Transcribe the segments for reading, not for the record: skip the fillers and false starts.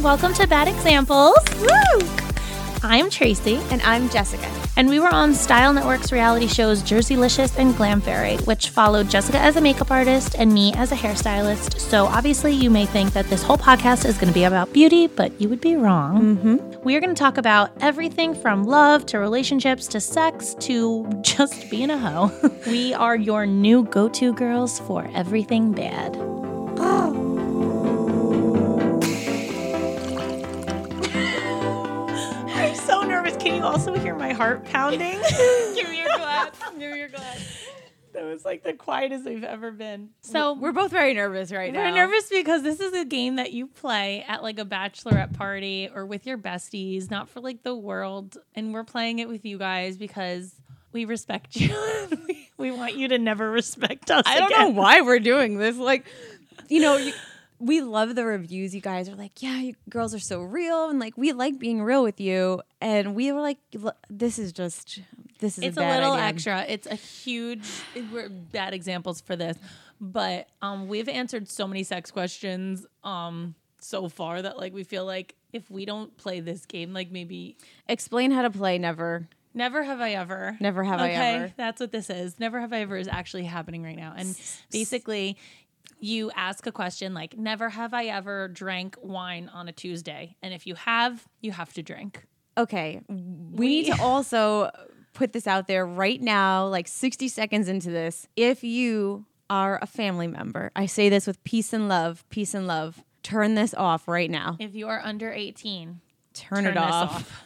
welcome to Bad Examples. Woo! I'm Tracy. And I'm Jessica. And we were on Style Network's reality shows Jerseylicious and Glam Fairy, which followed Jessica as a makeup artist and me as a hairstylist. So obviously you may think that this whole podcast is going to be about beauty, but you would be wrong. Mm-hmm. We are going to talk about everything from love to relationships to sex to just being a hoe. We are your new go-to girls for everything bad. I'm so nervous. Can you also hear my heart pounding? Give me your glass. Give me your glass. That was like the quietest we've ever been. So we're both very nervous right now. we're nervous because this is a game that you play at like a bachelorette party or with your besties, not for like the world. And we're playing it with you guys because we respect you. we want you to never respect us I don't know why we're doing this. Like, we love the reviews. You guys are like, yeah, you girls are so real. And like, we like being real with you. And we were like, this is It's a a bad little idea. extra. It's a huge, we're bad examples for this. But we've answered so many sex questions so far that like we feel like if we don't play this game, like maybe Explain how to play never. Never have I ever. Never have I ever. Okay, that's what this is. Never have I ever is actually happening right now. And basically, you ask a question like, never have I ever drank wine on a Tuesday. And if you have to drink. Okay. We need to also put this out there right now, like 60 seconds into this. If you are a family member, I say this with peace and love, turn this off right now. If you are under 18, Turn it this off.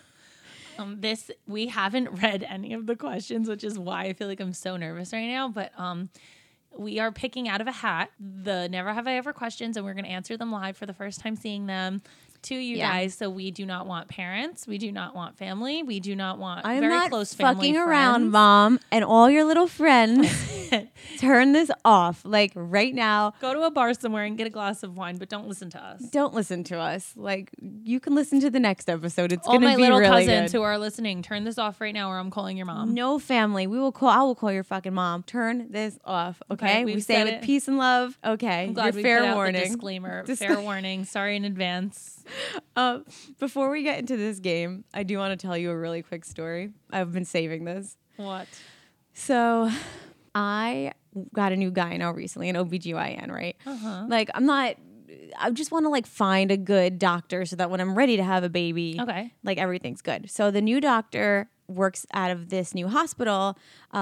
We haven't read any of the questions, which is why I feel like I'm so nervous right now. But we are picking out of a hat the Never Have I Ever questions, and we're going to answer them live for the first time seeing them to you guys. So we do not want parents. We do not want family. We do not want very close family fucking friends. around, Mom, and all your little friends. Turn this off, like right now. Go to a bar somewhere and get a glass of wine, but don't listen to us. Don't listen to us. Like, you can listen to the next episode. It's All going to my be little really cousins good. who are listening, turn this off right now or I'm calling your mom. No family. I will call your fucking mom. Turn this off, okay? we've We say said it it. with peace and love. Okay. I'm glad we fair put out warning. the disclaimer. Fair warning. Sorry in advance. Before we get into this game, I do want to tell you a really quick story. I've been saving this. What? So I got a new guy now recently, an OBGYN, right? Uh-huh. Like, I just want to like find a good doctor so that when I'm ready to have a baby, Okay. like everything's good. So the new doctor works out of this new hospital.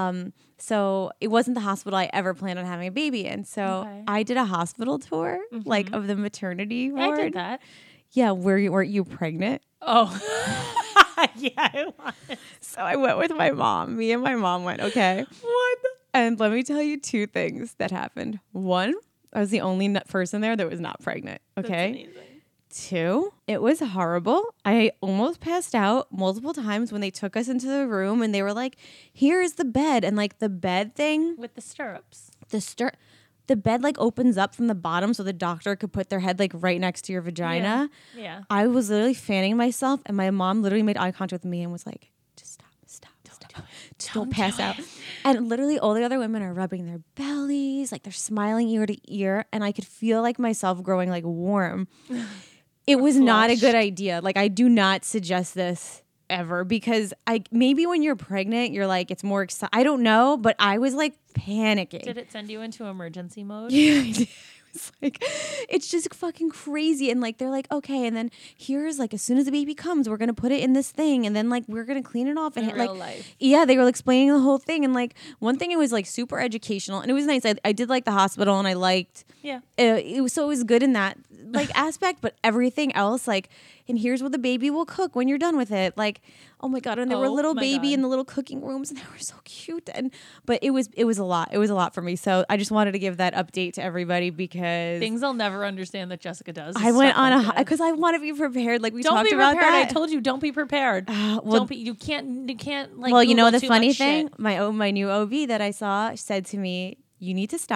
So it wasn't the hospital I ever planned on having a baby in. So Okay. I did a hospital tour, like of the maternity ward. I did that. Yeah, weren't you pregnant? Oh. Yeah, I was. So I went with my mom. Me and my mom went, okay. What? And let me tell you two things that happened. One, I was the only person there that was not pregnant. Okay. That's amazing. Two, it was horrible. I almost passed out multiple times when they took us into the room and they were like, here's the bed. And like the bed thing, With the stirrups. the bed like opens up from the bottom so the doctor could put their head like right next to your vagina. Yeah. I was literally fanning myself and my mom literally made eye contact with me and was like, just stop. Just don't pass out. And literally all the other women are rubbing their bellies, like they're smiling ear to ear. And I could feel like myself growing like warm. It was not a good idea. Like, I do not suggest this ever because maybe when you're pregnant, you're like, it's more exciting. I don't know, but I was like panicking. Did it send you into emergency mode? Yeah, I did. It's like, it's just fucking crazy. And like, they're like, okay. And then here's like, as soon as the baby comes, we're going to put it in this thing. And then like, we're going to clean it off. And In like, real life. yeah, they were explaining the whole thing. And like, one thing, it was like super educational and it was nice. I did like the hospital and I liked, Yeah. it was good in that like aspect, but everything else, like, and here's what the baby will cook when you're done with it. Like, oh my God. And there were Oh little my baby God. in the little cooking rooms and they were so cute. But it was a lot. It was a lot for me. So I just wanted to give that update to everybody because Things I'll never understand that Jessica does. I went Stuff on like that. because I want to be prepared. Like we Don't talked be about prepared. that. I told you, don't be prepared. well, don't be. You can't like. well, you know Google the too funny much thing, shit. my new OB that I saw said to me, "You need to stop.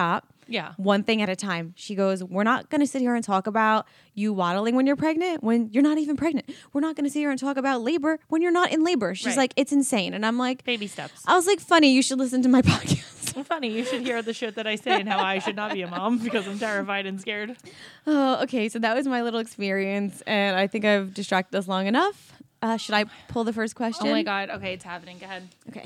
Yeah. One thing at a time. She goes, we're not going to sit here and talk about you waddling when you're pregnant, when you're not even pregnant. We're not going to sit here and talk about labor when you're not in labor. She's Right. like, it's insane. And I'm like, Baby steps. I was like, funny, you should listen to my podcast. Funny. You should hear the shit that I say and how I should not be a mom because I'm terrified and scared. Oh, okay. So that was my little experience. And I think I've distracted us long enough. Should I pull the first question? Oh my God. Okay, it's happening. Go ahead. Okay.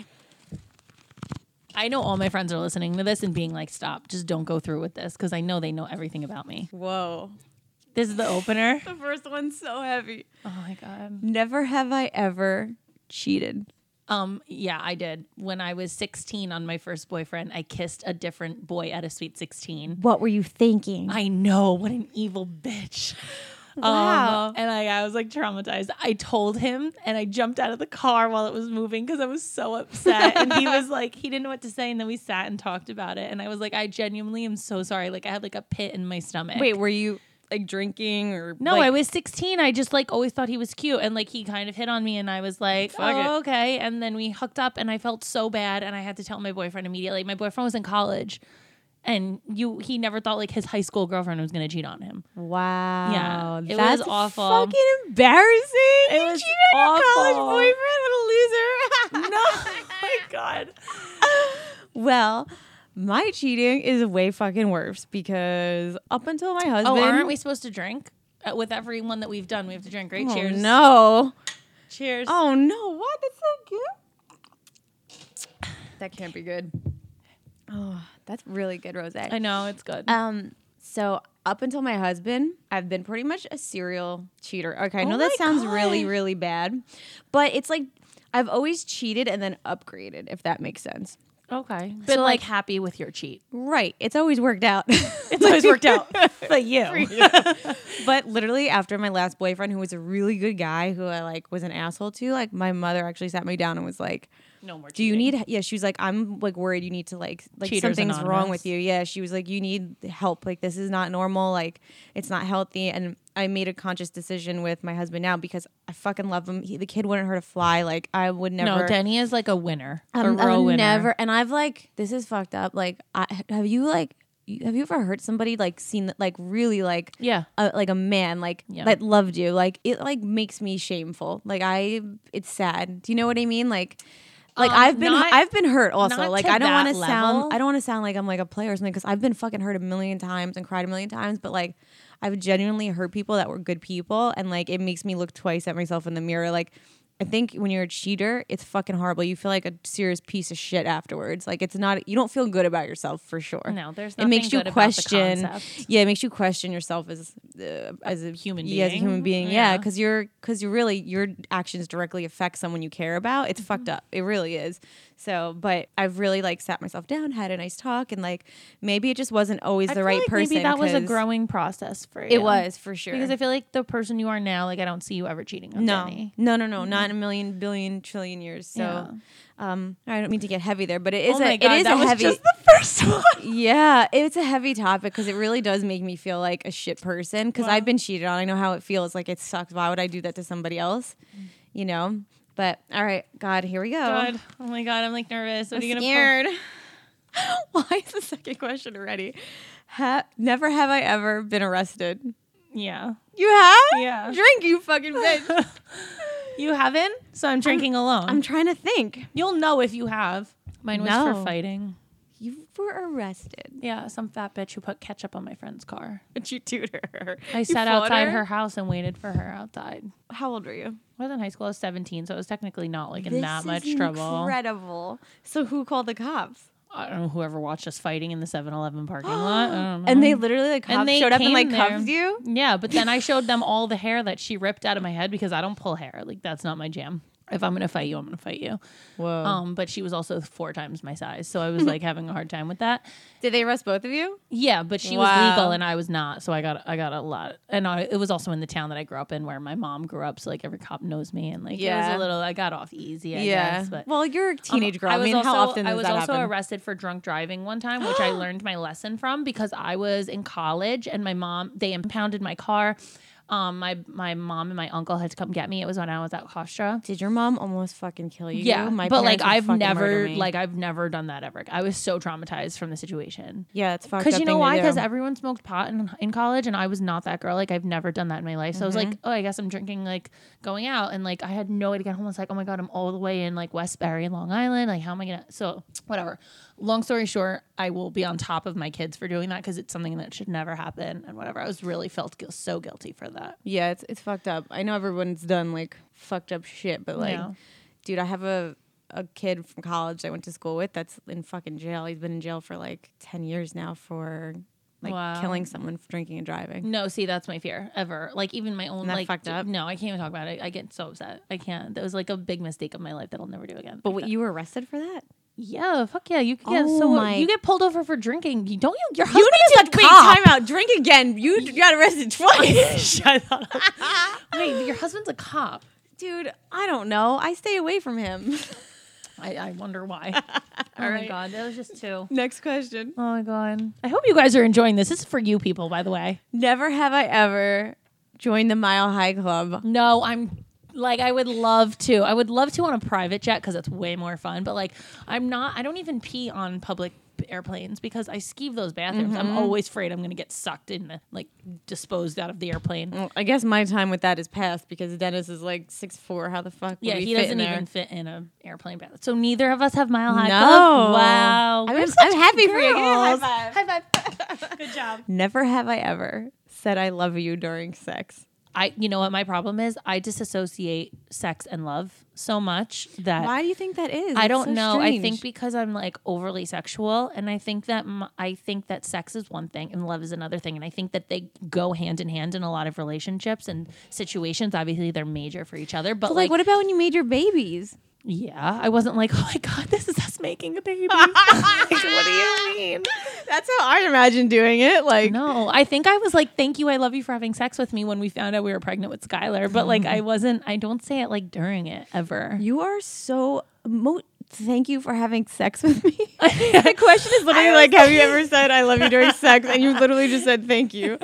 I know all my friends are listening to this and being like, stop, just don't go through with this because I know they know everything about me. Whoa. This is the opener. The first one's so heavy. Oh my God. Never have I ever cheated. Yeah, I did. When I was 16 on my first boyfriend, I kissed a different boy at a sweet 16. What were you thinking? I know, what an evil bitch. Wow. And I was like traumatized. I told him and I jumped out of the car while it was moving because I was so upset. And he was like, he didn't know what to say. And then we sat and talked about it. And I was like, I genuinely am so sorry. Like I had like a pit in my stomach. Wait, were you like drinking or No, like, I was 16. I just like always thought he was cute. And like he kind of hit on me and I was like, Fuck it. okay. And then we hooked up and I felt so bad. And I had to tell my boyfriend immediately. My boyfriend was in college. And he never thought like his high school girlfriend was gonna cheat on him. Wow. Yeah, it That's was awful. Fucking embarrassing. It You was cheated on your college awful. boyfriend. What a loser. No, oh my God. Well, my cheating is way fucking worse because up until my husband. Oh, aren't we supposed to drink? With everyone that we've done, we have to drink, right? Oh, Cheers. no. Cheers. Oh no! What? That's so good. That can't be good. Oh, that's really good, Rose. I know, it's good. So up until my husband, I've been pretty much a serial cheater. Okay, I know Oh that my sounds God. really, really bad, but it's like I've always cheated and then upgraded, if that makes sense. Okay. So, Been like- like happy with your cheat. Right. It's always worked out. It's always worked out for you. But literally after my last boyfriend, who was a really good guy, who I like was an asshole to, like my mother actually sat me down and was like, No more do you cheating. need, yeah, she was like, I'm like worried you need to like Cheaters something's wrong Anonymous. with you. Yeah. She was like, you need help. Like this is not normal. Like it's not healthy. And I made a conscious decision with my husband now because I fucking love him. The kid wouldn't hurt a fly. Like I would never. No, Denny is like a winner. A I'm real winner. never, and I've like, this is fucked up. Like, have you ever hurt somebody like seen like really like Yeah. like a man like Yeah. that loved you? Like it like makes me shameful. Like it's sad. Do you know what I mean? Like I've been hurt also. not Like to I don't want that to level. sound like I'm like a player or something because I've been fucking hurt a million times and cried a million times. But like I've genuinely hurt people that were good people, and like it makes me look twice at myself in the mirror. Like I think when you're a cheater, it's fucking horrible. You feel like a serious piece of shit afterwards. Like it's not, you don't feel good about yourself for sure. No, there's It makes nothing you good about the question. concept. Yeah, it makes you question yourself as a Human Yeah, as a being. human being. Yeah. Yeah, because you're really your actions directly affect someone you care about. It's fucked up. It really is. So, but I've really like sat myself down, had a nice talk, and like maybe it just wasn't always I the feel right like person. Maybe that was a 'cause growing process for you. It was for sure. Because I feel like the person you are now, like I don't see you ever cheating on Denny. No, not in a million, billion, trillion years. So, Yeah. I don't mean to get heavy there, but it is Oh my God, it is that a was heavy. just the first one. Yeah, it's a heavy topic because it really does make me feel like a shit person because Wow. I've been cheated on. I know how it feels. Like it sucks. Why would I do that to somebody else? You know. But all right, God, here we go. God. Oh my God, I'm like nervous. What I'm are you gonna scared. Why is the second question already? Never have I ever been arrested. Yeah. You have? Yeah. Drink, you fucking bitch. You haven't? So I'm drinking alone. I'm trying to think. You'll know if you have. Mine was No. for fighting. You were arrested. Yeah, some fat bitch who put ketchup on my friend's car. Did you tutor her? I sat outside her house and waited for her outside. How old were you? I was in high school. I was 17, so I was technically not like in This that is much trouble. Incredible. So who called the cops? I don't know whoever watched us fighting in the 7-Eleven parking lot. I don't know. And they literally like And cops they showed up and came like there. cuffed you? Yeah, but then I showed them all the hair that she ripped out of my head because I don't pull hair. Like that's not my jam. If I'm gonna fight you, I'm gonna fight you. Whoa. But she was also 4 times my size, so I was like having a hard time with that. Did they arrest both of you? Yeah, but she was Wow. legal and I was not, so I got a lot. And it was also in the town that I grew up in, where my mom grew up, so like every cop knows me, and like it was Yeah. a little. I got off easy, I guess. But well, you're a teenage girl. I was mean, also, how often does I was that also happen? arrested for drunk driving one time, which I learned my lesson from because I was in college and my mom, they impounded my car. My mom and my uncle had to come get me. It was when I was at Hofstra. Did your mom almost fucking kill you? Yeah, My but like parents would fucking murder me. I've never done that ever. I was so traumatized from the situation. Yeah, it's fucked up. Because you know thing to why? do. Because everyone smoked pot in college, and I was not that girl. Like I've never done that in my life. So I was like, oh, I guess I'm drinking, like going out, and like I had no way to get home. I was like, oh my god, I'm all the way in like Westbury and Long Island. Like how am I gonna? So whatever. Long story short, I will be on top of my kids for doing that because it's something that should never happen and whatever. I was really felt so guilty for that. Yeah, it's fucked up. I know everyone's done like fucked up shit, but like, Yeah. dude, I have a kid from college I went to school with that's in fucking jail. He's been in jail for like 10 years now for like Wow. killing someone for drinking and driving. No, see, that's my fear ever. Like even my own Isn't that like fucked up? No, I can't even talk about it. I get so upset. I can't. That was like a big mistake of my life that I'll never do again. But Like what, that. you were arrested for that? Yeah, fuck yeah. You can get Oh so my- you get pulled over for drinking. You don't you your You husband need is to a wait, cop. time out. Drink again. You got arrested twice. Shut up. Wait, your husband's a cop. Dude, I don't know. I stay away from him. I wonder why. Oh my right. god, that was just two. Next question. Oh my god. I hope you guys are enjoying this. This is for you people, by the way. Never have I ever joined the Mile High Club. No, I'm like I would love to. I would love to on a private jet because it's way more fun. But like I'm not. I don't even pee on public airplanes because I skeeve those bathrooms. I'm always afraid I'm gonna get sucked in, like disposed out of the airplane. Well, I guess my time with that is past because Dennis is like 6'4". How the fuck would Yeah, we he fit doesn't in there? even fit in an airplane bath. So neither of us have Mile High No. Club. Wow, I'm happy for you. Give me a high girls. five. High five. Good job. Never have I ever said I love you during sex. You know what my problem is? I disassociate sex and love so much that Why do you think that is? I It's don't so know. strange. I think because I'm like overly sexual, and I think that sex is one thing and love is another thing, and I think that they go hand in hand in a lot of relationships and situations. Obviously, they're major for each other, but But like, what about when you made your babies? yeah, I wasn't like, oh my god, this is us making a baby. Like, what do you mean? That's how I imagine doing it. Like, No, I think I was like, thank you, I love you for having sex with me when we found out we were pregnant with Skylar. But like, I don't say it like during it ever. you are so. Thank you for having sex with me. The question is literally like, have you ever said I love you during sex? And you literally just said thank you.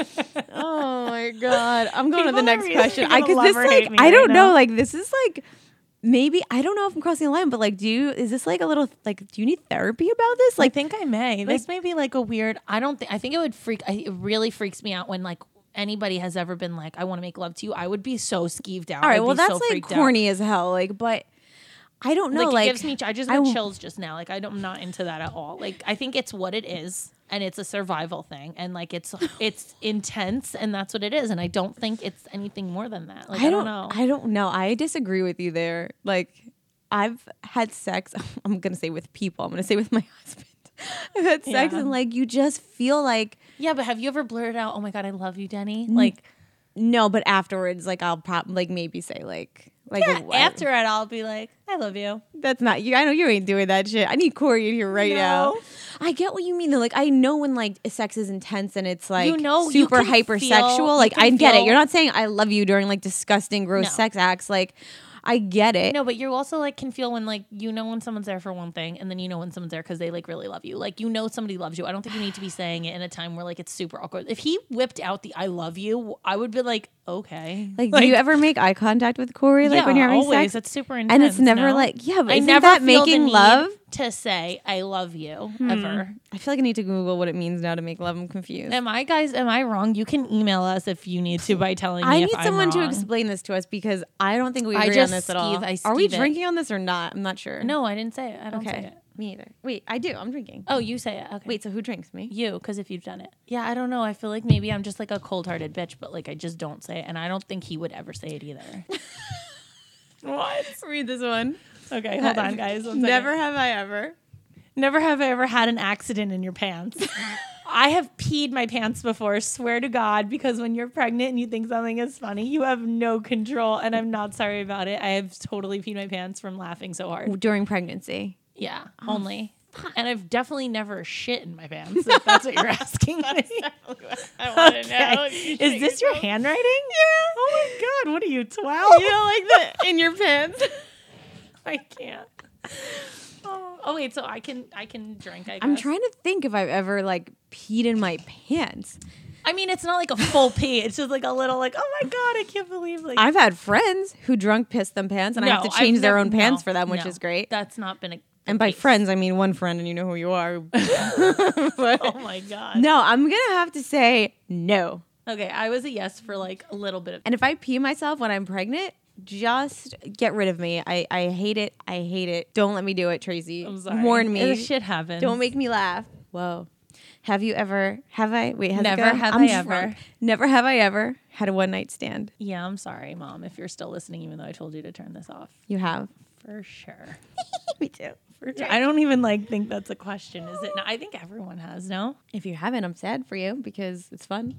Oh my god, I'm going to the People are next really question. gonna Because love this or hate like me I right don't know. now. Like this is like. Maybe I don't know if I'm crossing the line, but like, is this like a little like? Do you need therapy about this? I Like, think I may. This may be like a weird. I think it would it really freaks me out when like anybody has ever been like, I want to make love to you. I would be so skeeved out. all right, I'd well be that's so like freaked out. corny as hell. Like, but I don't know. Like, Like, it gives me. I just got chills just now. Like I'm not into that at all. Like I think it's what it is, and it's a survival thing, and like it's intense, and that's what it is. And I don't think it's anything more than that. Like I don't know. I don't know. I disagree with you there. Like, I've had sex. I'm gonna say with people. I'm gonna say with my husband. I've had sex, Yeah. and like you just feel like Yeah, but have you ever blurted out, "Oh my god, I love you, Denny"? Like no, but afterwards, like I'll probably like maybe say like yeah, what? after it, I'll be like, "I love you." That's not you. I know you ain't doing that shit. I need Corey in here right now. No. I get what you mean though. Like I know when like sex is intense and it's like You know, you super can hypersexual. feel- Like you can I get it. feel- You're not saying I love you during like disgusting, gross No. sex acts. Like I get it. No, but you also like can feel when like you know when someone's there for one thing, and then you know when someone's there because they like really love you. Like you know somebody loves you. I don't think you need to be saying it in a time where like it's super awkward. If he whipped out the "I love you," I would be like, okay. Like, do you ever make eye contact with Corey? Like when you're having always. sex? It's super intense. And it's never no? like, yeah, but I isn't never that feel making the need love? to say "I love you" ever. I feel like I need to Google what it means now to make love. I'm confused. Am I wrong? You can email us if you need to by telling me. I if need I'm someone to wrong. explain this to us because I don't think we I agree just on this at all. skeeve- I Are we skeeve it. drinking on this or not? I'm not sure. No, I didn't say it. I don't say Okay. it. Me either. Wait, I do. I'm drinking. Oh, you say it. Okay. Wait, so who drinks? Me? You, because if you've done it. Yeah, I don't know. I feel like maybe I'm just like a cold-hearted bitch, but like I just don't say it, and I don't think he would ever say it either. What? Read this one. Okay, hold on, guys. One second. Never have I ever. Never have I ever had an accident in your pants. I have peed my pants before, swear to God, because when you're pregnant and you think something is funny, you have no control, and I'm not sorry about it. I have totally peed my pants from laughing so hard. During pregnancy. Yeah, only. And I've definitely never shit in my pants, if that's what you're asking me. I want to know. Okay. Is this your handwriting? Yeah. Oh my God, what are you, 12? You know, like that in your pants. I can't. Oh wait, so I can drink, I guess. I'm trying to think if I've ever like peed in my pants. I mean, it's not like a full pee. It's just like a little like, oh my God, I can't believe like. I've had friends who drunk pissed them pants, and I have to change their own pants for them, which is great. That's not been a. And by friends, I mean one friend, and you know who you are. But, Oh my God. no, I'm gonna have to say no. Okay, I was a yes for like a little bit of. And if I pee myself when I'm pregnant, just get rid of me. I hate it. I hate it. Don't let me do it, Tracy. I'm sorry. Warn me. This shit happens. Don't make me laugh. Whoa. Have you ever? Have I? Wait. Has Never it go? have I'm I drunk. ever. Never have I ever had a one night stand. Yeah, I'm sorry, Mom, if you're still listening, even though I told you to turn this off. You have. For sure. Me too. For sure. I don't even like think that's a question, is it? No, I think everyone has, no? If you haven't, I'm sad for you because it's fun.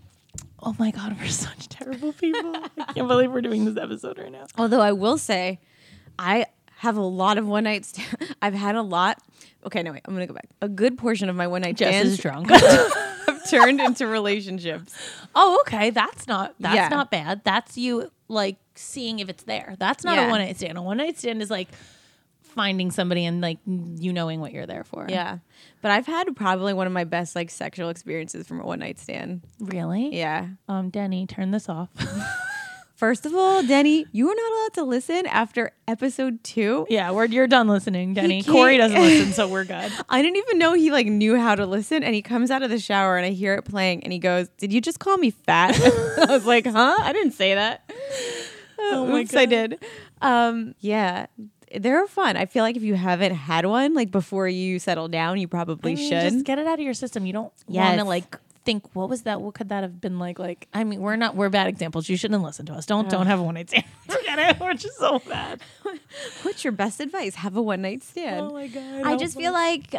Oh my God, we're such terrible people. I can't believe we're doing this episode right now. Although I will say, I have a lot of one night stands. I've had a lot. Okay, no, wait. I'm going to go back. A good portion of my one night Jess stands is drunk. have turned into relationships. Oh, okay. That's not Yeah. bad. That's you like seeing if it's there. That's not Yeah. a one night stand. A one night stand is like finding somebody and like you knowing what you're there for. Yeah. But I've had probably one of my best like sexual experiences from a one night stand. Really? Yeah. Denny, turn this off. First of all, Denny, you are not allowed to listen after episode 2. Yeah, you're done listening, Denny. can't- Corey doesn't listen, so we're good. I didn't even know he like knew how to listen, and he comes out of the shower and I hear it playing and he goes, "Did you just call me fat?" I was like, "Huh? I didn't say that." Oh my Oops, I God. did. Yeah. They're fun. I feel like if you haven't had one, like before you settle down, you probably should. Just get it out of your system. You don't want Yes. to like think, what was that? What could that have been like? I mean, we're bad examples. You shouldn't listen to us. Don't have a one night stand. Forget it. We're just so bad. What's your best advice? Have a one night stand. Oh my God. I just feel like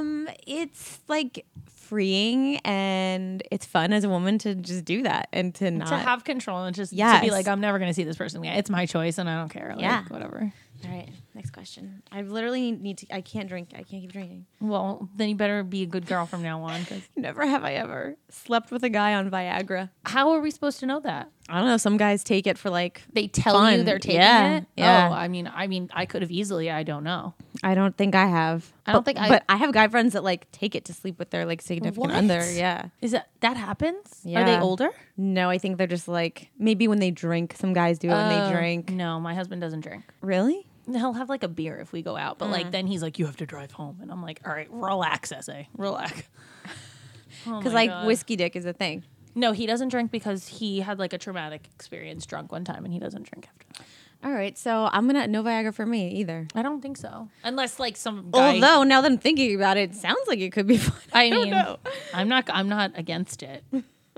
it's like freeing and it's fun as a woman to just do that and to not to have control and just to Yes. be like, I'm never going to see this person again. It's my choice and I don't care. Like, Yeah. whatever. All right, next question. I literally need to. I can't drink. I can't keep drinking. Well, then you better be a good girl from now on. 'Cause Never have I ever slept with a guy on Viagra. how are we supposed to know that? I don't know. Some guys take it for like. They tell you Fun. they're taking Yeah, it. yeah. Oh, I mean, I could have easily. I don't know. I don't think I have. I don't think I- But I have guy friends that like take it to sleep with their like significant What? other. Yeah. Is that happens? Are Yeah. they older? No, I think they're just like maybe when they drink. Some guys do it when they drink. No, my husband doesn't drink. Really? He'll have like a beer if we go out, but like then he's like, you have to drive home, and I'm like, all right, relax, essay, relax. Because like whiskey dick is a thing. No, he doesn't drink because he had like a traumatic experience drunk one time, and he doesn't drink after that. All right, so I'm gonna no Viagra for me either. I don't think so, unless like some guy. Although now that I'm thinking about it, it sounds like it could be fun. I don't mean, know. I'm not against it.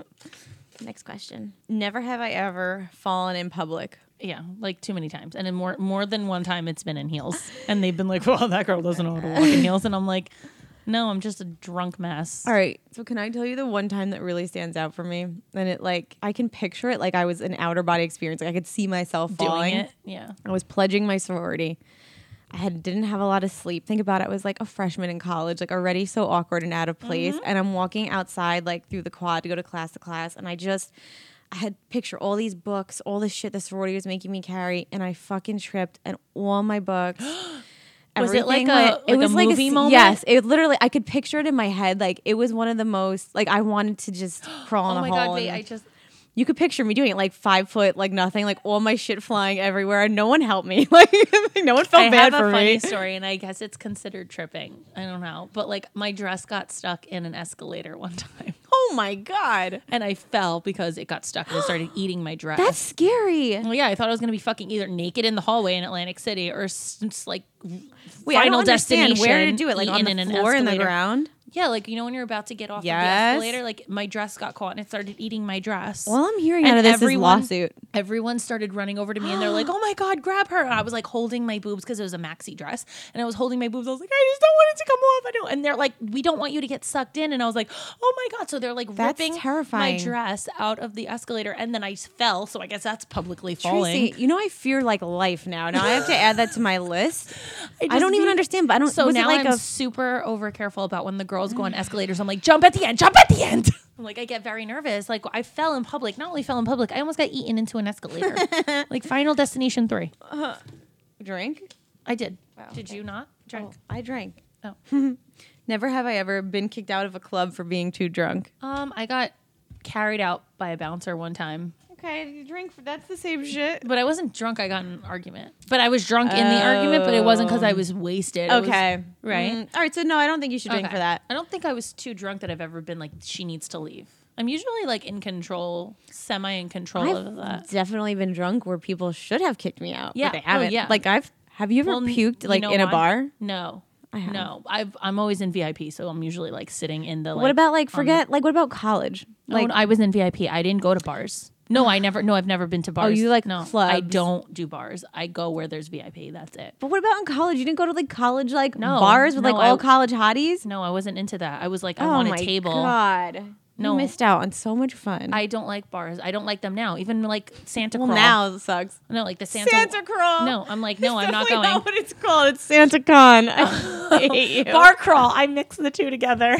Next question. Never have I ever fallen in public. Yeah, like too many times, and in more than one time, it's been in heels, and they've been like, "Well, that girl doesn't know how to walk in heels," and I'm like, "No, I'm just a drunk mess." All right, so can I tell you the one time that really stands out for me? And it like I can picture it like I was an outer body experience. Like I could see myself falling. Doing it, yeah. I was pledging my sorority. Didn't have a lot of sleep. Think about it. I was like a freshman in college, like already so awkward and out of place. And I'm walking outside like through the quad to go to class, and I had picture all these books, all the shit the sorority was making me carry, and I fucking tripped, and all my books. Was it like everything a movie moment? Yes, it literally. I could picture it in my head. Like it was one of the most. Like I wanted to just crawl in Oh a my hole. God! Wait, and- You could picture me doing it, like 5 foot, like nothing, like all my shit flying everywhere, and no one helped me. Like no one felt I bad have for a funny me. story, and I guess it's considered tripping. I don't know, but like my dress got stuck in an escalator one time, Oh my god, and I fell because it got stuck and it started eating my dress. that's scary. Well, yeah, I thought I was gonna be fucking either naked in the hallway in Atlantic City or like Wait, I don't Final understand. Destination. Where to do it? Like on eaten the in an floor, in the escalator. ground? Yeah, like you know when you're about to get off of the Yes. escalator, like my dress got caught and it started eating my dress. All I'm hearing And out of this is everyone- lawsuit. Everyone started running over to me and they're like, "Oh my God, grab her!" And I was like holding my boobs because it was a maxi dress, and I was holding my boobs. I was like, "I just don't want it to come off." I don't. And they're like, "We don't want you to get sucked in." And I was like, "Oh my God!" So they're like That's ripping terrifying. my dress out of the escalator, and then I fell. So I guess that's publicly falling. Tracy, you know I fear like life now. Now I have to add that to my list. I just don't even need- understand. But I don't. So was now it like I'm a super over careful about when the girls go on escalators. I'm like, jump at the end, jump at the end. I'm like, I get very nervous. Like I fell in public. Not only fell in public, I almost got eaten into an escalator. Like Final Destination 3. drink? I did. Wow, Did you not drink? I drank. Oh. Never have I ever been kicked out of a club for being too drunk. I got carried out by a bouncer one time. Okay, you drink. That's the same shit. But I wasn't drunk. I got in an argument. But I was drunk in the argument, but it wasn't because I was wasted. Okay. Right? All right, so no, I don't think you should drink for that. I don't think I was too drunk that I've ever been like, she needs to leave. I'm usually like in control, semi in control of that. Definitely been drunk where people should have kicked me out. Yeah. But they haven't. Yeah. Like have you ever puked like in a bar? No. I have. No. I'm always in VIP, so I'm usually like sitting in the What about like what about college? Like I was in VIP. I didn't go to bars. No, I've never been to bars. Oh, you like clubs? I don't do bars. I go where there's VIP. That's it. But what about in college? You didn't go to like college bars with like all college hotties? No, I wasn't into that. I was like, I want a table. Oh my God. No. You missed out on so much fun. I don't like bars. I don't like them now. Even like Santa Crawl. Now it sucks. No, like the Santa Crawl. No, I'm like, no, I'm not going. Not what it's called. It's Santa Con. I hate you. Bar crawl. I mix the two together.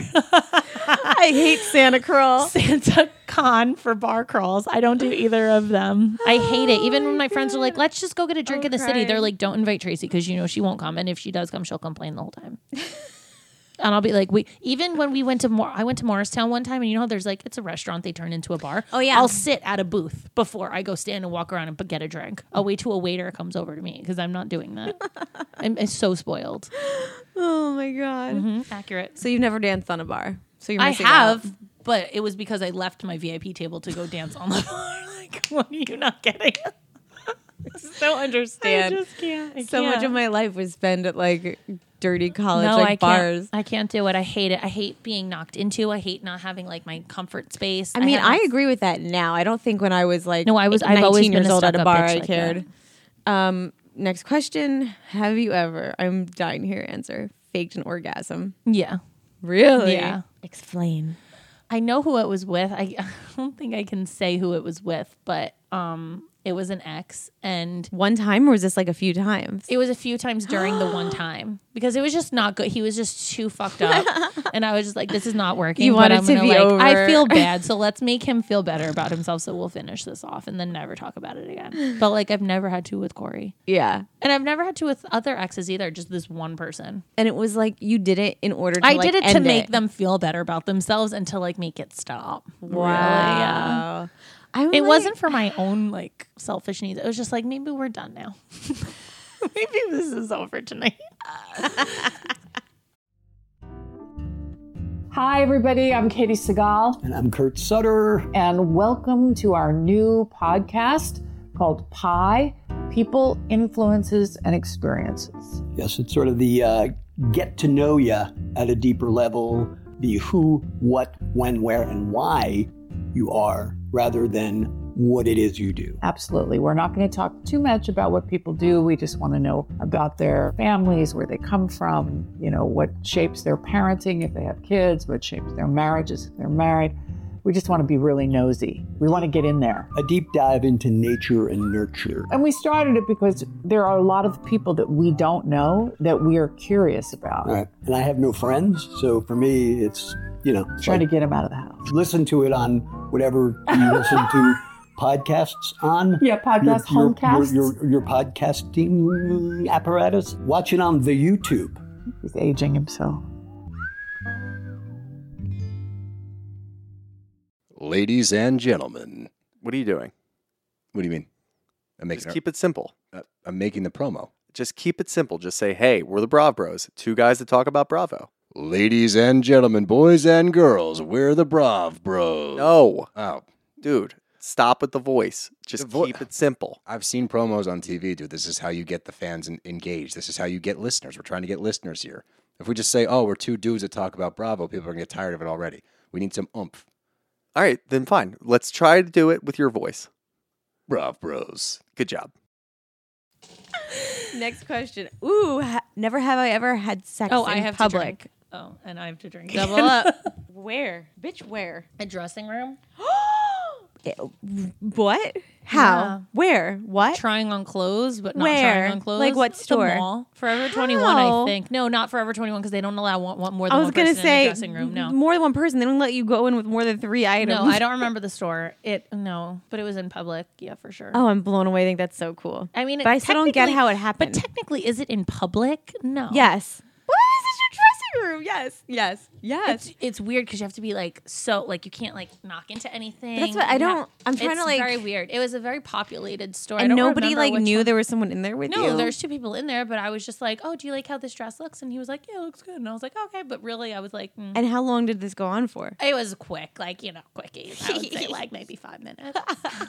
I hate Santa Crawl. Santa Con for bar crawls. I don't do either of them. I hate it. Even when my friends are like, let's just go get a drink in the city. They're like, don't invite Tracy because you know she won't come. And if she does come, she'll complain the whole time. And I'll be like, even when we went to I went to Morristown one time, and you know, there's like, it's a restaurant, they turn into a bar. Oh yeah. I'll sit at a booth before I go stand and walk around and get a drink. I'll wait till a waiter comes over to me because I'm not doing that. I'm so spoiled. Oh my God. Mm-hmm. Accurate. So you've never danced on a bar. So you're I missing have, out. but it was because I left my VIP table to go dance on the bar. Like, what are you not getting? I just don't understand. I just can't. So much of my life was spent at like dirty college bars. I can't do it. I hate it. I hate being knocked into. I hate not having like my comfort space. I mean, I agree with that now. I don't think when I was like I've 19 always years been old at a bar I like cared. Next question. Have you ever, I'm dying to hear your answer, faked an orgasm? Yeah. Really? Yeah. Explain. I know who it was with. I don't think I can say who it was with, but it was an ex, and one time, or was this like a few times? It was a few times during the one time because it was just not good. He was just too fucked up, and I was just like, "This is not working." You want it to be over. I feel bad, so let's make him feel better about himself. So we'll finish this off and then never talk about it again. But like, I've never had to with Corey. Yeah, and I've never had to with other exes either. Just this one person. And it was like you did it in order. to I did it to make them feel better about themselves and to like make it stop. Wow. Really, yeah. It wasn't for my own like selfish needs. It was just like, maybe we're done now. Maybe this is over tonight. Hi, everybody. I'm Katie Segal. And I'm Kurt Sutter. And welcome to our new podcast called PIE, People, Influences, and Experiences. Yes, it's sort of the get to know you at a deeper level, the who, what, when, where, and why you are, rather than what it is you do. Absolutely. We're not going to talk too much about what people do. We just want to know about their families, where they come from, you know, what shapes their parenting if they have kids, what shapes their marriages if they're married. We just want to be really nosy. We want to get in there. A deep dive into nature and nurture. And we started it because there are a lot of people that we don't know that we are curious about. Right. And I have no friends, so for me, it's, you know. Trying to get them out of the house. Listen to it on whatever you listen to podcasts on. Yeah, podcast homecasts. Your podcasting apparatus. Watch it on the YouTube. He's aging himself. Ladies and gentlemen. What are you doing? What do you mean? Just keep it simple. I'm making the promo. Just keep it simple. Just say, hey, we're the Brav Bros. Two guys that talk about Bravo. Ladies and gentlemen, boys and girls, we're the Brav Bros. No. Oh. Dude, stop with the voice. Just keep it simple. I've seen promos on TV, dude. This is how you get the fans engaged. This is how you get listeners. We're trying to get listeners here. If we just say, oh, we're two dudes that talk about Bravo, people are going to get tired of it already. We need some oomph. All right, then fine. Let's try to do it with your voice. Brav Bros. Good job. Next question. Ooh, never have I ever had sex in I have public. to drink. Oh, and I have to drink. Double up. Where? Bitch, where? A dressing room. What? How? Yeah. Where? What? Trying on clothes, but not Where? trying on clothes. Like what The store? mall. Forever 21, How? I think. No, not Forever 21 because they don't allow more than I was one gonna person in say the dressing room. No. more than one person. They don't let you go in with more than 3 items. No, I don't remember the store. But it was in public. Yeah, for sure. Oh, I'm blown away. I think that's so cool. I mean, but I still don't get how it happened. But technically, is it in public? No. Yes. What is this? Your dressing room. Yes. It's weird because you have to be like so like you can't like knock into anything. That's what I You don't. have- I'm trying it's to like. very weird. It was a very populated store. I And don't nobody remember like which knew one. there was someone in there with you. No, there's 2 people in there, but I was just like, "Oh, do you like how this dress looks?" And he was like, "Yeah, it looks good." And I was like, "Okay," but really, I was like, And how long did this go on for? it was quick, like quickies. I would say like maybe 5 minutes.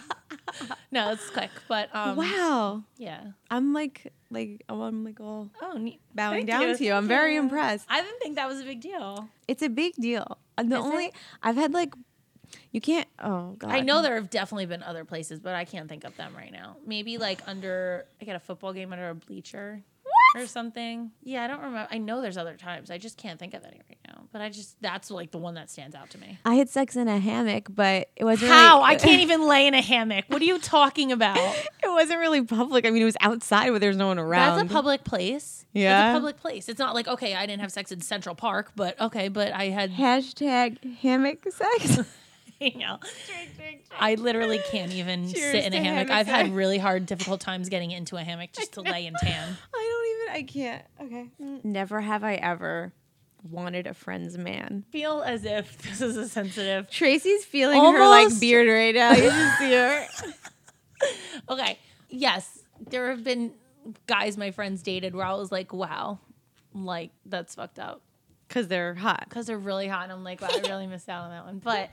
No, it's quick, but Wow. yeah. I'm like all Neat. bowing Thank down you. to you. I'm very impressed. I didn't think that was a big deal. It's a big deal. I've had like, you can't. Oh God. I know there have definitely been other places, but I can't think of them right now. Maybe like I got a football game under a bleacher. Or something. Yeah, I don't remember. I know there's other times. I just can't think of any right now. But that's like the one that stands out to me. I had sex in a hammock, but it wasn't. How? Really, I can't even lay in a hammock. What are you talking about? It wasn't really public. I mean, it was outside where there's no one around. That's a public place. Yeah? It's a public place. It's not like, okay, I didn't have sex in Central Park, but okay, but I had, Hashtag hammock sex. you know, I literally can't even Cheers sit in a to hammock. hammock I've had sex. really hard, difficult times getting into a hammock just to lay and tan. I can't. Okay. Never have I ever wanted a friend's man. Feel as if this is a sensitive. Tracy's feeling her like Almost. beard right now. You should see her. Okay. Yes, there have been guys my friends dated where I was like, wow, like that's fucked up. Because they're hot. Because they're really hot, and I'm like, wow, I really missed out on that one. But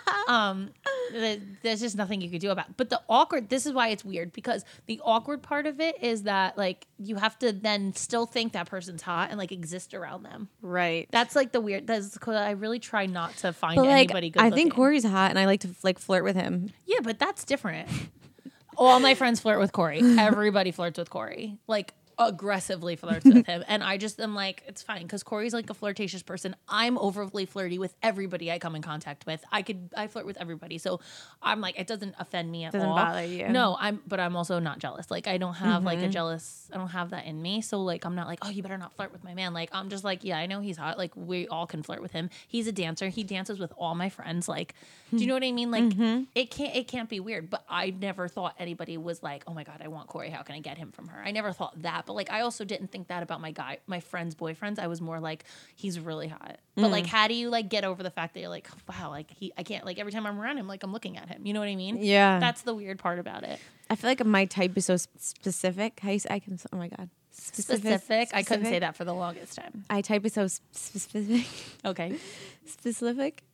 there's just nothing you could do about it. But the awkward, this is why it's weird, because the awkward part of it is that like you have to then still think that person's hot and like exist around them. Right. That's like the weird. That's because I really try not to find But like, anybody good. I think looking. Corey's hot, and I like to like flirt with him. Yeah, but that's different. All my friends flirt with Corey. Everybody flirts with Corey. Like aggressively flirts with him. And I just am like, it's fine because Corey's like a flirtatious person. I'm overly flirty with everybody I come in contact with. I flirt with everybody. So I'm like, it doesn't offend me at Doesn't all. bother you. No, but I'm also not jealous. Like I don't have like a jealous, I don't have that in me. So like, I'm not like, oh, you better not flirt with my man. Like, I'm just like, yeah, I know he's hot. Like we all can flirt with him. He's a dancer. He dances with all my friends. Like, do you know what I mean? Like it can't be weird, but I never thought anybody was like, oh my God, I want Corey. How can I get him from her? I never thought that. But like, I also didn't think that about my friends' boyfriends. I was more like, he's really hot. But like, how do you like get over the fact that you're like, wow, like I can't, like every time I'm around him, like I'm looking at him. You know what I mean? Yeah. That's the weird part about it. I feel like my type is so specific. How you say, oh my God. Specific. I couldn't say that for the longest time. I type is so specific. Okay. specific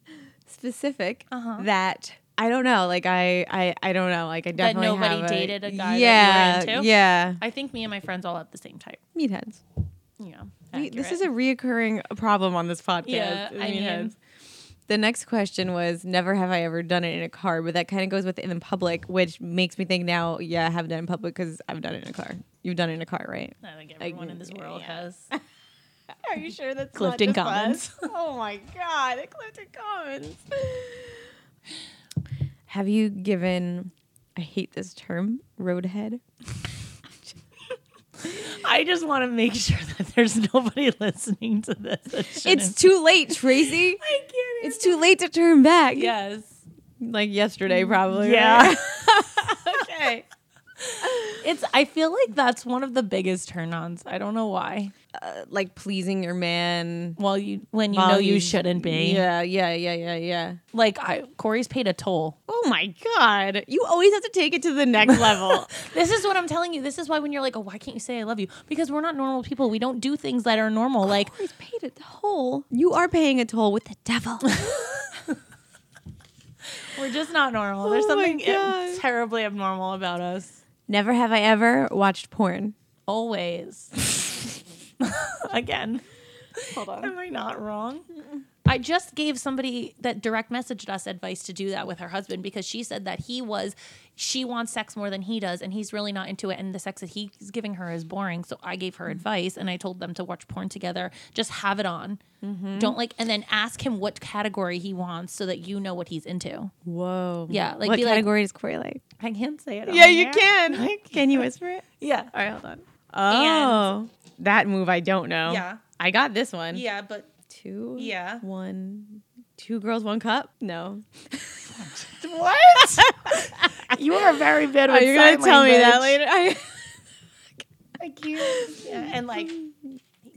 that I don't know. Like I don't know. Like I definitely nobody have dated a guy yeah, that you were into? Yeah. I think me and my friends all have the same type. Meatheads. Yeah. This is a reoccurring problem on this podcast. Yeah, is I mean- meatheads. The next question was, never have I ever done it in a car, but that kind of goes with in public, which makes me think now, yeah, I have done it in public because I've done it in a car. You've done it in a car, right? I think everyone in this world has. Are you sure that's Clifton not just Commons. us? Oh my God, Clifton Commons. Have you given, I hate this term, roadhead? I just want to make sure that there's nobody listening to this. It's too late, Tracy. I can't. It's too late to turn back. Yes. Like yesterday, probably. Yeah. right? Okay. I feel like that's one of the biggest turn-ons. I don't know why. Like pleasing your man. Well, when you while know you he's- shouldn't be. Yeah. Like Corey's paid a toll. Oh my God. You always have to take it to the next level. This is what I'm telling you. This is why when you're like, oh, why can't you say I love you? Because we're not normal people. We don't do things that are normal. Like, Corey's paid a toll. You are paying a toll with the devil. we're just not normal. There's Oh my something God. terribly abnormal about us. Never have I ever watched porn. Always. Again. Hold on. Am I not wrong? I just gave somebody that direct messaged us advice to do that with her husband because she said that she wants sex more than he does and he's really not into it and the sex that he's giving her is boring. So I gave her advice and I told them to watch porn together. Just have it on. Don't and then ask him what category he wants so that you know what he's into. Whoa. Yeah, like what be like- category does Corey like? I can't say it. Yeah, on you here. can. Can you whisper it? Yeah. All right, hold on. Oh, that move I don't know. Yeah. I got this one. Yeah, but 2. Yeah. 1. 2 girls, 1 cup? No. what? You are very bad with You're going to tell me that later? I can't. Yeah, and like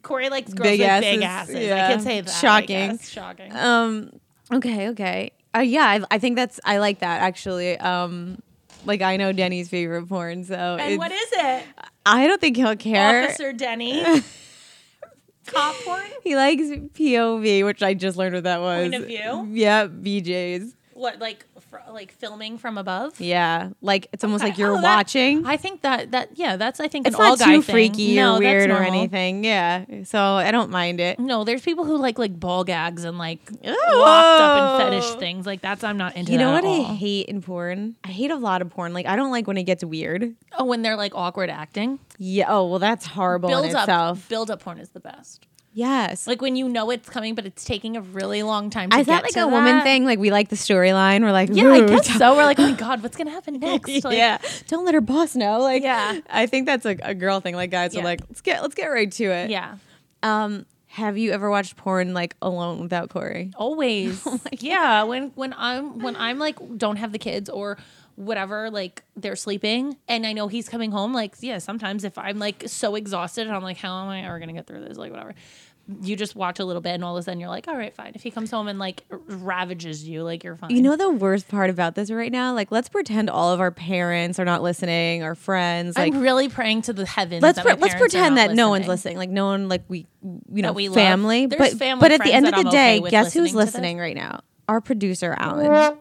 Corey likes girls Big with asses. big asses. Yeah. I could say that. I Shocking. guess. Shocking. Okay. Yeah, I think I like that actually. Like I know Denny's favorite porn, so and what is it? I don't think he'll care. Officer Denny. Cop porn? He likes POV, which I just learned what that was. Point of view? Yeah, BJ's. What, like filming from above? Yeah, like it's almost Okay. like you're Oh, watching. I think that's I think It's an all not guy too thing. freaky No, or that's weird or normal. anything. Yeah, so I don't mind it. No, there's people who like ball gags and like Ew. locked up in fetish things. Like I'm not into. You know that what at I all. hate in porn? I hate a lot of porn. Like I don't like when it gets weird. Oh, when they're like awkward acting. Yeah. Oh well, that's horrible in itself. Build up porn is the best. Yes. Like when you know it's coming, but it's taking a really long time to Is get that like to a woman that. thing? Like we like the storyline. We're like, Yeah, I ooh, guess so. We're like, oh my god, what's gonna happen next? Like, yeah. Don't let her boss know. Like, Yeah. I think that's a girl thing. Like guys are Yeah. like, let's get right to it. yeah. Have you ever watched porn like alone without Corey? Always. Yeah. When I'm like don't have the kids or whatever, like they're sleeping and I know he's coming home, like yeah, sometimes if I'm like so exhausted and I'm like, how am I ever gonna get through this? Like whatever. You just watch a little bit and all of a sudden you're like, all right, fine. If he comes home and like ravages you, like you're fine. You know the worst part about this right now? Like, let's pretend all of our parents are not listening, our friends. Like, I'm really praying to the heavens. let's that my let's parents are pretend not that no one's listening. listening. Like, no one, like we That we love. family. There's But family but at the friends end of that the I'm day, okay with guess who's listening to this. listening right now? Our producer, Alan.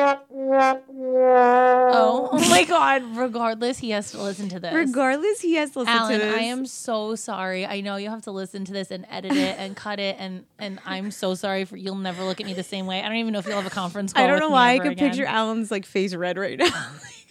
Oh my god! Regardless, he has to listen to this. Regardless, he has to listen Alan, to this. I am so sorry. I know you have to listen to this and edit it and cut it, and I'm so sorry for you'll never look at me the same way. I don't even know if you'll have a conference call. I don't with know me why I ever could again. picture Alan's like face red right now.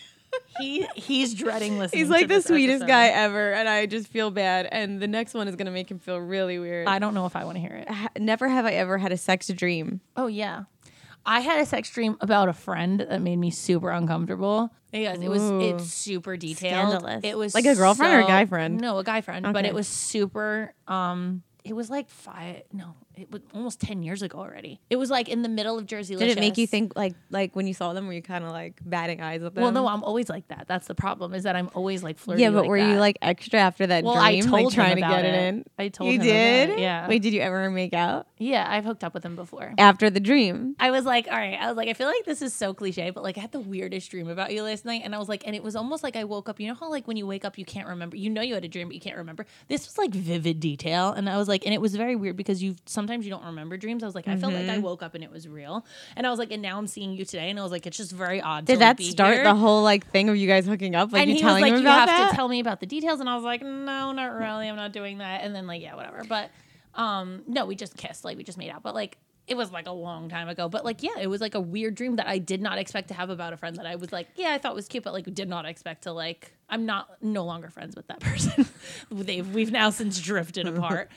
He's dreading listening. He's like to the this sweetest episode. guy ever, and I just feel bad. And the next one is gonna make him feel really weird. I don't know if I want to hear it. Never have I ever had a sex dream. Oh yeah. I had a sex dream about a friend that made me super uncomfortable. Because it's super detailed. Scandalous. It was Like a girlfriend or a so- guy friend? No, a guy friend. But Okay. it was super it was like it was almost 10 years ago already. It was like in the middle of Jersey. Did it make you think like when you saw them, were you kind of like batting eyes at them? Well, no, I'm always like that. That's the problem is that I'm always like flirty. yeah, but like were that. you like extra after that Well, dream, I told like him trying to about get it it. in? I told you him did. about it, yeah. Wait, did you ever make out Yeah, I've hooked up with him before. after the dream? I was like, all right. I was like, I feel like this is so cliche, but like I had the weirdest dream about you last night. And I was like, and it was almost like I woke up. You know how like when you wake up, you can't remember. You know you had a dream, but you can't remember. This was like vivid detail. And I was like, and it was very weird because sometimes you don't remember dreams. I was like, I felt like I woke up and it was real. And I was like, and now I'm seeing you today. And I was like, it's just very odd. Did to, that like, be start here. the whole like thing of you guys hooking up? Like And you he was telling like, him you about have that? to tell me about the details. And I was like, no, not really. I'm not doing that. And then like, yeah, whatever. But no, we just kissed. Like we just made out. But like, it was like a long time ago. But like, yeah, it was like a weird dream that I did not expect to have about a friend that I was like, yeah, I thought was cute, but like did not expect to like, I'm no longer friends with that person. We've now since drifted apart.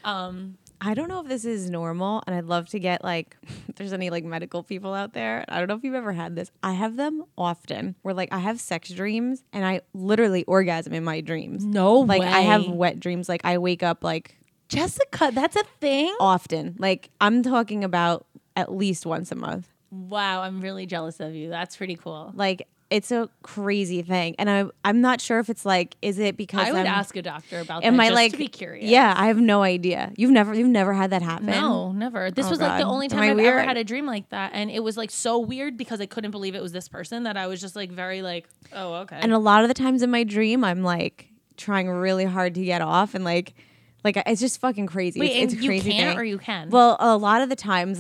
I don't know if this is normal, and I'd love to get like, if there's any like medical people out there. I don't know if you've ever had this. I have them often where like I have sex dreams and I literally orgasm in my dreams. No Like I have way. wet dreams. Like I wake up like Jessica, that's a thing? often. Like I'm talking about at least once a month. Wow, I'm really jealous of you. That's pretty cool. Like it's a crazy thing, and I'm not sure if it's like, is it because I would I'm, ask a doctor about am that I just like to be curious. Yeah, I have no idea. You've never had that happen? No, never. This Oh, was like the God. only Am time I I've ever weird? had a dream like that. And it was like so weird because I couldn't believe it was this person that I was just like very like, oh, okay. And a lot of the times in my dream, I'm like trying really hard to get off, and like it's just fucking crazy. Wait, it's and a you crazy can't thing. or you can? Well, a lot of the times,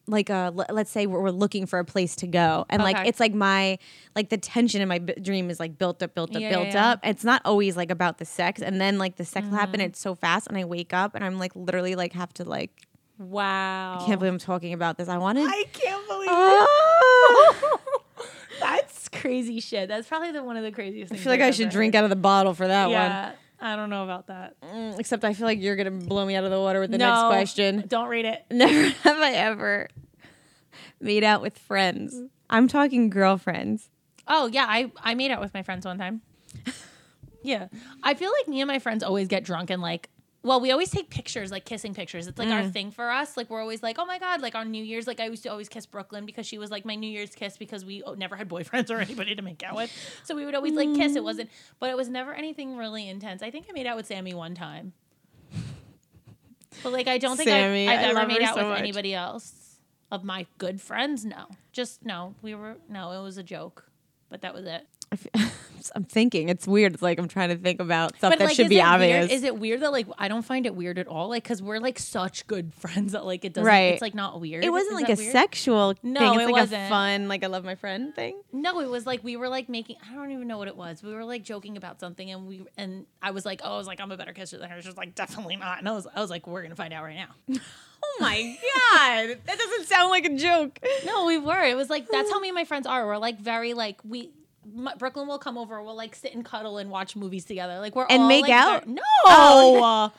let's say we're looking for a place to go, and like Okay. it's like the tension in my dream is like built up. Yeah. It's not always like about the sex, and then like the sex will Mm-hmm. happen. It's so fast, and I wake up and I'm like literally like have to like. wow. I can't believe I'm talking about this. I wanted. I can't believe Oh! it. That's crazy shit. That's probably one of the craziest I things. feel like I should drink out of the bottle for that one. Yeah. I don't know about that. Except I feel like you're gonna blow me out of the water with the No, next question. Don't read it. Never have I ever made out with friends. I'm talking girlfriends. Oh yeah, I made out with my friends one time. Yeah, I feel like me and my friends always get drunk and like, well, we always take pictures, like kissing pictures. It's like our thing for us. Like we're always like, oh my god, like on New Year's, like I used to always kiss Brooklyn because she was like my New Year's kiss because we never had boyfriends or anybody to make out with. So we would always like kiss. It wasn't, but it was never anything really intense. I think I made out with Sammy one time. But like, I don't think Sammy, I've I ever love made her out so with much. anybody else of my good friends. No, just no. It was a joke, but that was it. I'm thinking it's weird. It's like I'm trying to think about stuff that like, should is be it obvious. Weird? Is it weird that like I don't find it weird at all? Like, because we're like such good friends that like it doesn't. Right. It's like not weird. It wasn't Is like that a weird? sexual No, thing. It's it like wasn't. a fun, like I love my friend thing. No, it was like we were like making. I don't even know what it was. We were like joking about something, and I was like, I'm a better kisser than her. She was like, definitely not. And I was like, we're gonna find out right now. Oh my god, that doesn't sound like a joke. No, we were. It was like that's how me and my friends are. We're like very like Brooklyn will come over. We'll like sit and cuddle and watch movies together. Like we're And all make like, out? No,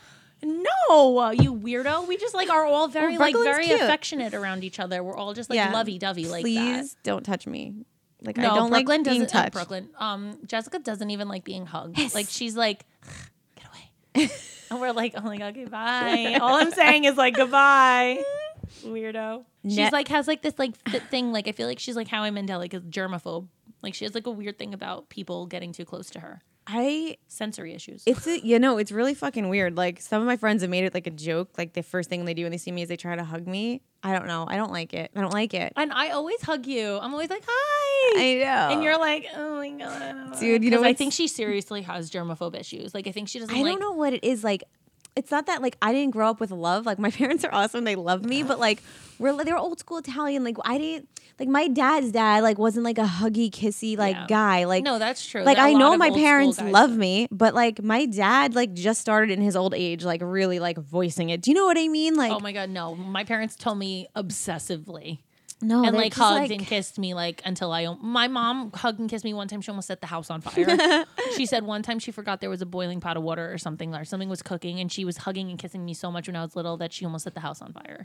no, you weirdo. We just like are all very Well, like Brooklyn's very cute. affectionate around each other. We're all just like lovey-dovey like that. Please don't touch me. Like No, I don't like Brooklyn being doesn't. touched. Brooklyn. Jessica doesn't even like being hugged. Like she's like, get away. And we're like, oh my god, goodbye. All I'm saying is like goodbye, weirdo. She's like has like this like thing. Like I feel like she's like Howie Mandel, like a germaphobe. Like she has like a weird thing about people getting too close to her. Sensory issues. It's really fucking weird. Like some of my friends have made it like a joke. Like the first thing they do when they see me is they try to hug me. I don't know. I don't like it. And I always hug you. I'm always like, hi. I know. And you're like, oh my god, Dude, you know I what's- think she seriously has germaphobe issues. Like I think she doesn't. I like, don't know what it is. Like, it's not that like I didn't grow up with love. Like my parents are awesome, they love me, but like they're old school Italian. Like I didn't like my dad's dad like wasn't like a huggy kissy like guy. Like No, that's true. Like There are I a lot know of my old school parents guys love that- me, but like my dad like just started in his old age, like really like voicing it. Do you know what I mean? Like Oh my god, no. My parents told me obsessively. no, And they're like just, hugged and kissed me like until my mom hugged and kissed me one time. She almost set the house on fire. She said one time she forgot there was a boiling pot of water or something was cooking, and she was hugging and kissing me so much when I was little that she almost set the house on fire.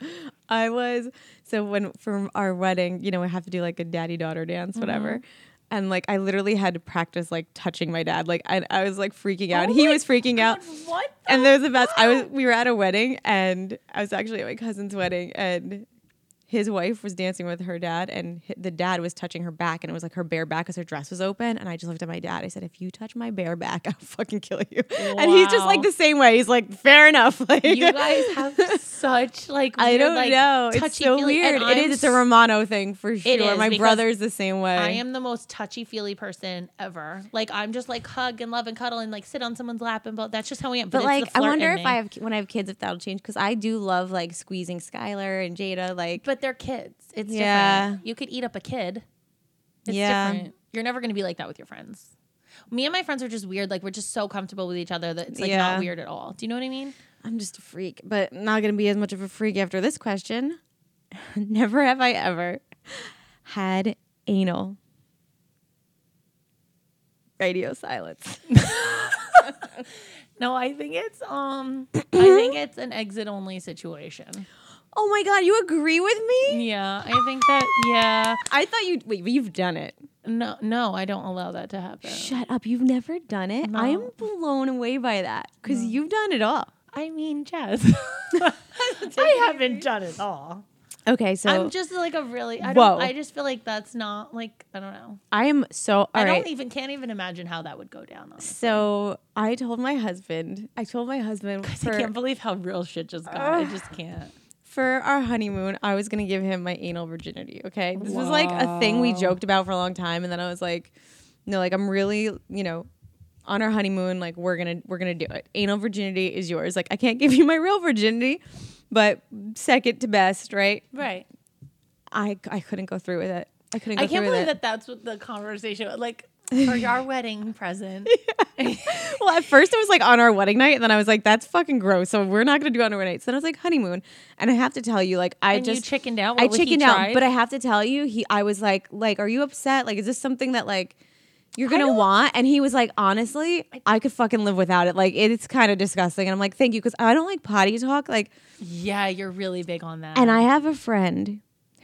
for our wedding, you know, we have to do like a daddy daughter dance, whatever. Mm-hmm. And like I literally had to practice like touching my dad. Like I was like freaking out. He was freaking out. What? And there's the best. We were at a wedding, and I was actually at my cousin's wedding, and his wife was dancing with her dad, and the dad was touching her back, and it was like her bare back because her dress was open. And I just looked at my dad. I said, "If you touch my bare back, I'll fucking kill you." And he's just like the same way. He's like, "Fair enough." Like, You guys have such like weird, I don't like, know. It's so touchy-feely- weird. and It is. It's a Romano thing for sure. is, My because brother's the same way. I am the most touchy-feely person ever. Like I'm just like hug and love and cuddle and like sit on someone's lap and that's just how I am. But it's like, the I flirt wonder in if me. when I have kids, if that'll change. Because I do love like squeezing Skylar and Jada. Like, But they're kids. It's Yeah. different. You could eat up a kid. It's Yeah. different. You're never going to be like that with your friends. Me and my friends are just weird. Like we're just so comfortable with each other that it's like Yeah. not weird at all. Do you know what I mean? I'm just a freak, but not gonna be as much of a freak after this question. Never have I ever had anal. Radio silence. No, I think it's I think it's an exit only situation. Oh my god, you agree with me? Yeah, I think that I thought you've done it. No, I don't allow that to happen. Shut up, you've never done it? I am blown away by that because you've done it all. I mean, Jess. I haven't done it all. Okay, so I'm just like a really Whoa. I just feel like that's not like I don't know. I am so all I right. can't even imagine how that would go down. Honestly. So I told my husband I can't believe how real shit just got. I just can't. for our honeymoon, I was gonna give him my anal virginity. Okay, this was like a thing we joked about for a long time, and then I was like, no, like I'm really, on our honeymoon, like we're gonna do it. Anal virginity is yours. Like I can't give you my real virginity, but second to best, right? Right. I couldn't go through with it. I couldn't. I can't believe that that's what the conversation was like for our wedding present. Well, at first it was like on our wedding night, and then I was like, "That's fucking gross." So we're not gonna do it on our wedding night. So then I was like, honeymoon, and I have to tell you, like, And you chickened out. I What, he chickened out, tried? but I have to tell you, I was like, are you upset? Like, is this something that like you're gonna want? And he was like, honestly, I could fucking live without it. Like, it's kind of disgusting. And I'm like, thank you, because I don't like potty talk. Like, Yeah, you're really big on that. and I have a friend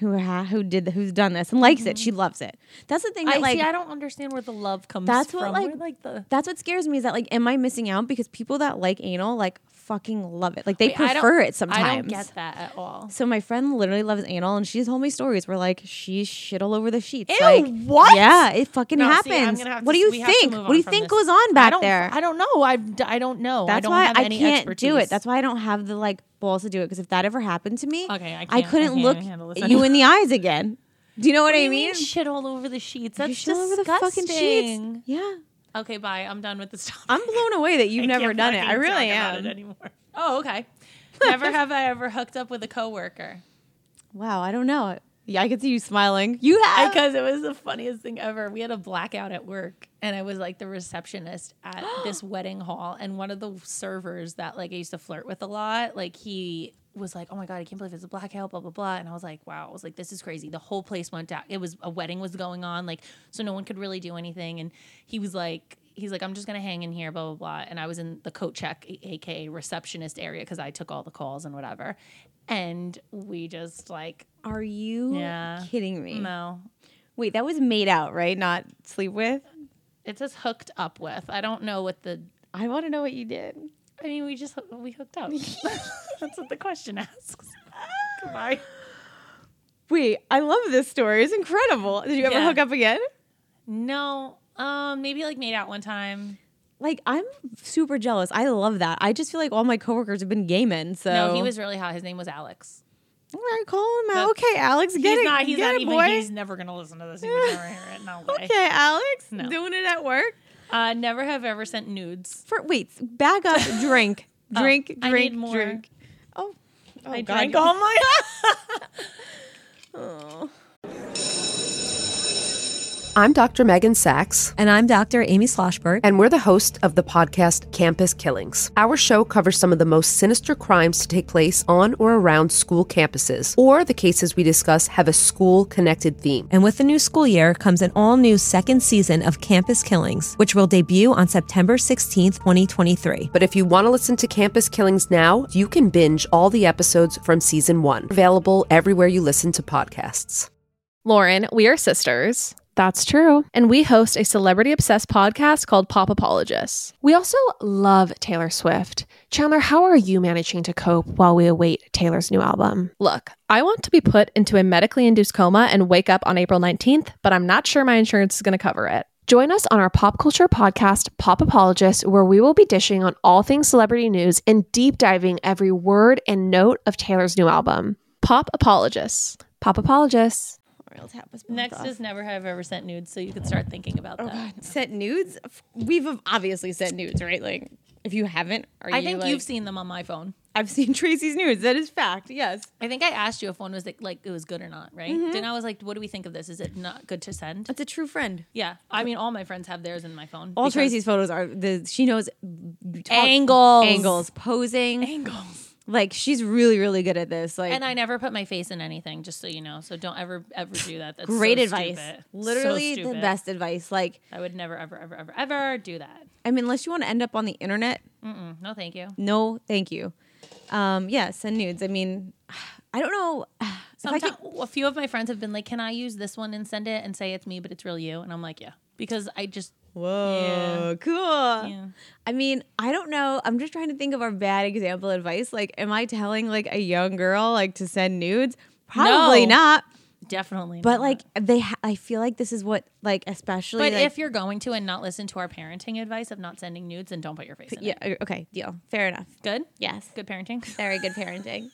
who's done this and likes it. She loves it. That's the thing. That, I don't understand where the love comes that's from. what that's what scares me is that like, am I missing out because people that like anal like fucking love it. Like they prefer it sometimes. I don't get that at all. So my friend literally loves anal, and she's told me stories where like she shit all over the sheets. Ew, like, what? Yeah, it fucking No, see, happens. I'm gonna have What to- do you we have to think? move What do you on think from goes this. on back there? I don't know. I don't know. That's I don't why have I any can't expertise. do it. That's why I don't have the like balls to do it. Because if that ever happened to me, Okay, I I can't- couldn't I can't look handle this you anymore. in the eyes again. Do you know what What do I you mean? mean shit all over the sheets? You That's shit all over the fucking sheets. disgusting. Yeah, Okay, bye. I'm done with this topic. I'm blown away that you've I never can't done it. fucking I really talk about am. it anymore. Oh, okay. Never have I ever hooked up with a coworker. Wow, I don't know. Yeah, I could see you smiling. You have. Because it was the funniest thing ever. We had a blackout at work, and I was like the receptionist at this wedding hall. And one of the servers that like I used to flirt with a lot, like he was like, "Oh my god, I can't believe it's a blackout." Blah blah blah. And I was like, "Wow!" I was like, "This is crazy." The whole place went down. It was a wedding was going on, like so no one could really do anything. And he was like. He's like, I'm just gonna hang in here, blah blah blah. And I was in the coat check, aka receptionist area, because I took all the calls and whatever. And we just like, Are you kidding me? no, Wait, that was made out, right? Not sleep with? it says hooked up with. I don't know what the. I want to know what you did. I mean, we hooked up. That's what the question asks. Goodbye. Wait, I love this story. It's incredible. Did you ever Yeah. hook up again? No, maybe like made out one time. Like, I'm super jealous. I love that. I just feel like all my coworkers have been gay men. So No, he was really hot. His name was Alex. All right, call him out. But Okay, Alex, get it. He's get not it, even. boy. He's never gonna listen to this. He would never hear it. No way. Okay, Alex, No. doing it at work. Never have ever sent nudes. Wait, back up. Drink, drink, I drink, need more. drink. Oh, I God. drank all my. I'm Dr. Megan Sachs, And I'm Dr. Amy Sloshberg. and we're the host of the podcast Campus Killings. Our show covers some of the most sinister crimes to take place on or around school campuses, or the cases we discuss have a school-connected theme. And with the new school year comes an all-new second season of Campus Killings, which will debut on September 16th, 2023. But if you want to listen to Campus Killings now, you can binge all the episodes from season 1, available everywhere you listen to podcasts. Lauren, we are sisters. That's true. And we host a celebrity-obsessed podcast called Pop Apologists. We also love Taylor Swift. Chandler, how are you managing to cope while we await Taylor's new album? Look, I want to be put into a medically induced coma and wake up on April 19th, but I'm not sure my insurance is going to cover it. Join us on our pop culture podcast, Pop Apologists, where we will be dishing on all things celebrity news and deep diving every word and note of Taylor's new album. Pop Apologists. Pop Apologists. Next is never have ever sent nudes, so you could start thinking about that. Sent nudes? We've obviously sent nudes, right? Like, if you haven't, I think you've seen them on my phone. I've seen Tracy's nudes. That is fact. Yes. I think I asked you if one was like it was good or not, right? Then I was like, "What do we think of this? Is it not good to send?" That's a true friend. Yeah, I mean, all my friends have theirs in my phone. All because- Tracy's photos are she knows Angles. posing. angles. Like, she's really, really good at this. Like, And I never put my face in anything, just so you know. So don't ever do that. That's great so advice. stupid. Literally So the stupid. best advice. Like, I would never, ever do that. I mean, unless you want to end up on the internet, No, thank you. no, thank you. Yeah, send nudes. I mean, I don't know. If I Sometimes could, a few of my friends have been like, "Can I use this one and send it and say it's me, but it's really you?" And I'm like, "Yeah," because I just whoa, cool. Yeah. I mean, I don't know. I'm just trying to think of our bad example advice. Like, am I telling like a young girl like to send nudes? Probably No. not. definitely. But not. like I feel like this is what like especially. But like, if you're going to and not listen to our parenting advice of not sending nudes, then don't put your face in it. yeah, okay, deal, fair enough. Good. Yes, Good parenting. very good parenting.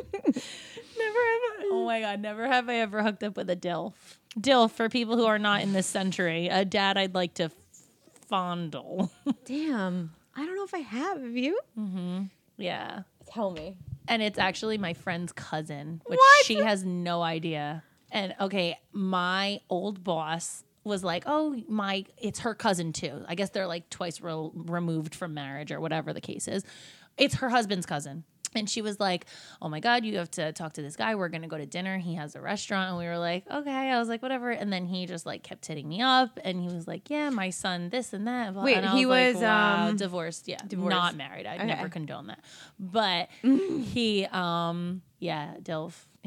Oh my God, never have I ever hooked up with a DILF. DILF, for people who are not in this century, a dad I'd like to fondle. Damn, I don't know if I have. Have you? Yeah. Tell me. And it's actually my friend's cousin, which she has no idea. And okay, my old boss was like, "Oh, it's her cousin too." I guess they're like twice removed from marriage or whatever the case is. It's her husband's cousin. And she was like, "Oh my God, you have to talk to this guy. We're going to go to dinner. He has a restaurant." And we were like, "Okay." I was like, "Whatever." And then he just like kept hitting me up and he was like, "Yeah, my son, this and that." Wait, and I he like, was, wow, divorced. Yeah. divorced. Not married. I'd Okay. never condone that. But he, yeah, DILF.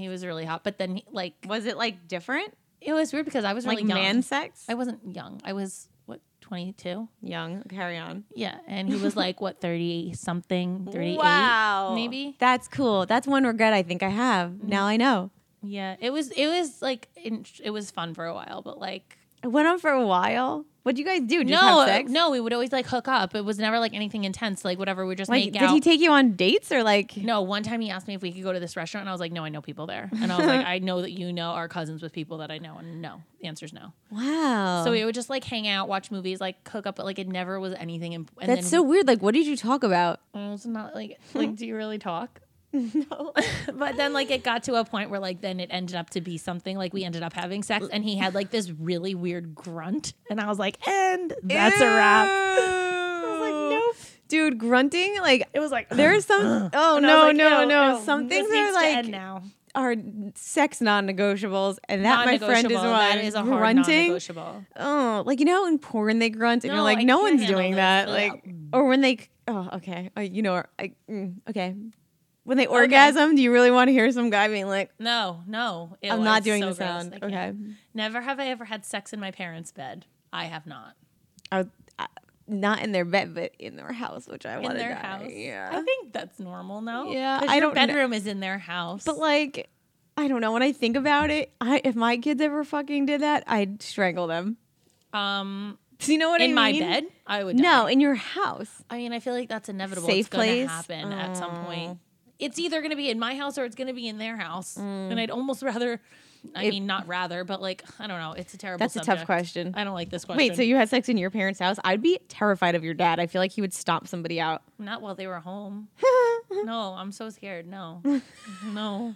He was really hot. But then, was it like different? It was weird because I was really Like young. man sex? I wasn't young. I was, 22? Young. Carry on. Yeah. And he was 30 something, 38. Wow. Maybe. That's cool. That's one regret I think I have. Now I know. Yeah. It was fun for a while, but It went on for a while. What'd you guys do? Just have sex? No, we would always hook up. It was never anything intense. Whatever, we just make Did out. he take you on dates or No, one time he asked me if we could go to this restaurant, and I was like, no, I know people there. And I was like, I know that you know our cousins with people that I know, and no, the answer is no. Wow. So we would just hang out, watch movies, hook up, but it never was anything. And That's so weird. What did you talk about? It's not do you really talk? No. But then it got to a point where then it ended up to be something we ended up having sex, and he had this really weird grunt, and I was like, and that's a wrap. I was like, nope. Dude, grunting, it was there's some oh no. Some things are now. Are sex non-negotiables, and that, my friend, is one. That is a hard grunting. non-negotiable. Oh, in porn they grunt, and No, you're I no can't one's handle doing this. that. Yeah. Or when they, okay, okay. When they orgasm, do you really want to hear some guy being like, No. Ew, I'm not it's doing so the gross. sound. I can't. Okay. Never have I ever had sex in my parents' bed. I have not. not in their bed, but in their house, which I want In to their die. house. Yeah. I think that's normal, no? Yeah, 'Cause I your don't kn- bedroom is in their house. But I don't know. When I think about it, if my kids ever fucking did that, I'd strangle them. Do you know what I mean? in my bed, I would die. No, in your house. I mean, I feel like that's inevitable. Safe it's going to place? happen at some point. It's either going to be in my house or it's going to be in their house. And I'd almost rather, not rather, but I don't know. It's a terrible That's subject. a tough question. I don't like this question. Wait, so you had sex in your parents' house? I'd be terrified of your dad. I feel like he would stomp somebody out. Not while they were home. No, I'm so scared. No. No.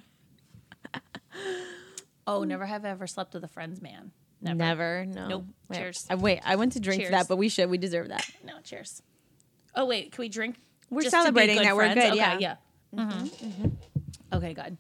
Oh, never have I ever slept with a friend's man. Never. No. Nope. Wait, Cheers. I went to drink Cheers. to that, but we should. We deserve that. No, cheers. Oh, wait. Can we drink? We're just to be celebrating good that we're friends? good, Okay, yeah. Okay, good.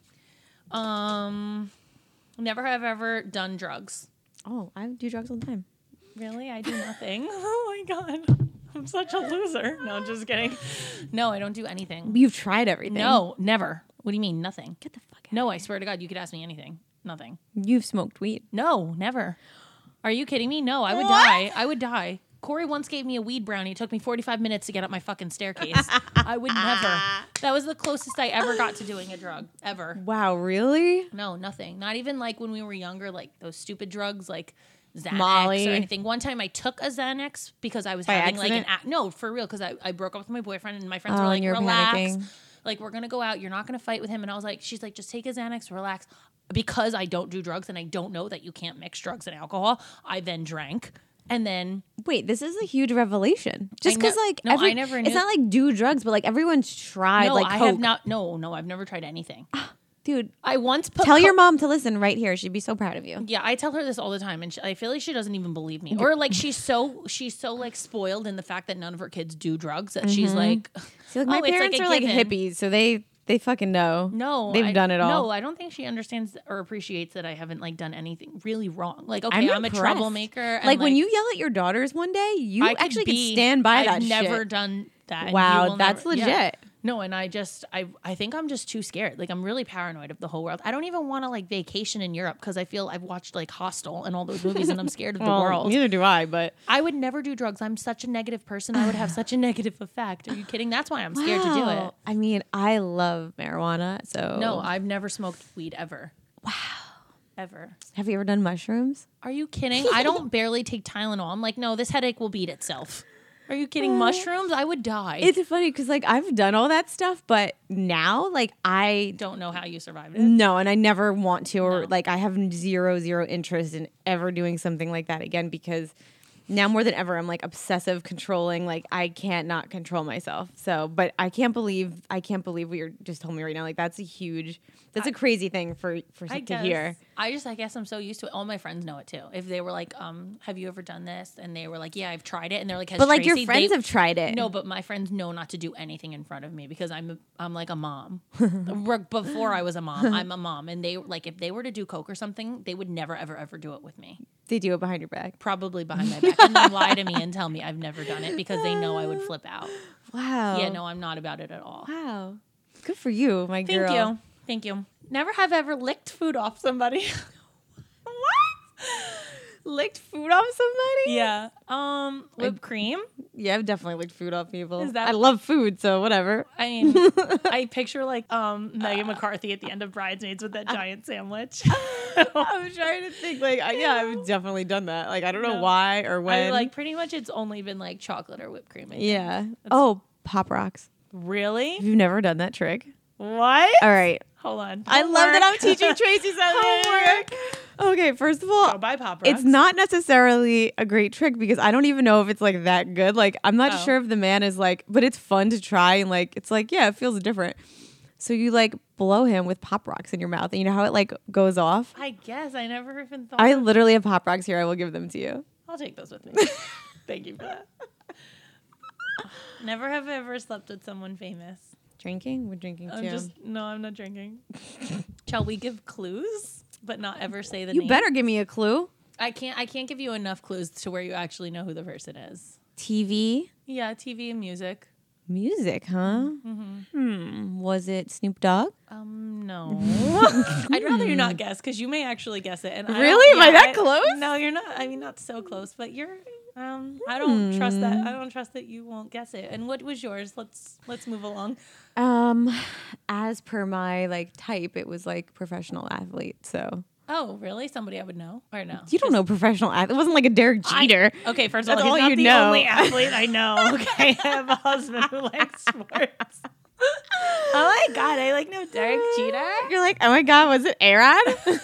Never have ever done drugs. Oh, I do drugs all the time. Really? I do nothing. Oh my God. I'm such a loser. No, just kidding. No, I don't do anything. You've tried everything. No, never. What do you mean, nothing? Get the fuck out. No, I swear to God, you could ask me anything. Nothing. You've smoked weed. No, never. Are you kidding me? No, I would die. I would die. Corey once gave me a weed brownie. It took me 45 minutes to get up my fucking staircase. I would never. That was the closest I ever got to doing a drug. Ever. Wow, really? No, nothing. Not even when we were younger, those stupid drugs Xanax Molly. or anything. One time I took a Xanax because I was By having accident? no, for real, because I broke up with my boyfriend and my friends Oh, were and you're relax. panicking. We're going to go out. You're not going to fight with him. And I was like, she's like, just take a Xanax, relax. Because I don't do drugs and I don't know that you can't mix drugs and alcohol, I then drank. And then Wait, this is a huge revelation. Just because, no, I never knew. It's not do drugs, but everyone's tried. no, I Coke. have not. No, I've never tried anything. Dude, I once put tell your mom to listen right here. She'd be so proud of you. Yeah, I tell her this all the time, and I feel like she doesn't even believe me. Or she's so spoiled in the fact that none of her kids do drugs that she's like, See, my oh, it's parents a are given. hippies, so they fucking know. No, they've done it all. No, I don't think she understands or appreciates that I haven't done anything really wrong. Okay, I'm I'm a impressed. troublemaker. And, when you yell at your daughters one day, you I actually could stand by I've that shit. never done that. and you Wow, will that's never- legit. yeah. No, and I think I'm just too scared. I'm really paranoid of the whole world. I don't even want to vacation in Europe because I feel I've watched Hostel and all those movies and I'm scared of the world. Neither do I, but I would never do drugs. I'm such a negative person. I would have such a negative effect. Are you kidding? That's why I'm scared to do it. I mean, I love marijuana, so No, I've never smoked weed ever. Wow. Ever. Have you ever done mushrooms? Are you kidding? I don't barely take Tylenol. I'm like, no, this headache will beat itself. Are you kidding? Mushrooms? I would die. It's funny because I've done all that stuff, but now I don't know how you survived it. No, and I never want to, or I have zero interest in ever doing something like that again because now more than ever I'm obsessive controlling. I can't not control myself. So, but I can't believe what you're just told me right now. That's a crazy thing for to hear. I guess I'm so used to it. All my friends know it too. If they were have you ever done this? And they were like, yeah, I've tried it. And they're like, has but Tracy? your friends have tried it. No, but my friends know not to do anything in front of me because I'm like a mom. Before I was a mom, I'm a mom. And they if they were to do coke or something, they would never, ever, ever do it with me. They do it behind your back. Probably behind my back. And then lie to me and tell me I've never done it because they know I would flip out. Wow. Yeah, no, I'm not about it at all. Wow. Good for you, my girl. Thank you. Never have ever licked food off somebody. Licked food off somebody? Yeah. Whipped cream. Yeah, I've definitely licked food off people. Is that- I love food, so whatever. I mean, I picture like Megan McCarthy at the end of Bridesmaids with that giant sandwich. I'm trying to think. Like, yeah, I've definitely done that. Like, I don't know why or when. Like pretty much, it's only been like chocolate or whipped cream. I think. Yeah. Oh, Pop Rocks. Really? You've never done that trick? What? All right. Hold on. I love that I'm teaching Tracy something. Okay, first of all, Go buy Pop Rocks. it's not necessarily a great trick because I don't even know if it's like that good. Like, I'm not sure if the man is like, but it's fun to try and like, it's like, yeah, it feels different. So you like blow him with Pop Rocks in your mouth, and you know how it like goes off. I guess I never even thought. I literally have Pop Rocks here. I will give them to you. I'll take those with me. Thank you for that. Never have I ever slept with someone famous. Drinking? We're drinking too. No, I'm not drinking. Shall we give clues, but not ever say the You name? better give me a clue. I can't give you enough clues to where you actually know who the person is. TV? Yeah, TV and music. Music, huh? Was it Snoop Dogg? No. I'd rather you not guess because you may actually guess it. And Really? Am I that close? No, you're not. I mean, not so close, but you're. I don't trust that. I don't trust that you won't guess it. And what was yours? Let's move along. As per my like type, it was like professional athlete. So Oh, really? Somebody I would know or no? you don't know professional athlete. It wasn't like a Derek Jeter. Okay, first of That's all, he's all not you the know. only athlete I know. Okay, I have a husband who likes sports. Oh my god, I like no Derek Jeter. You're like, oh my god, was it Aaron?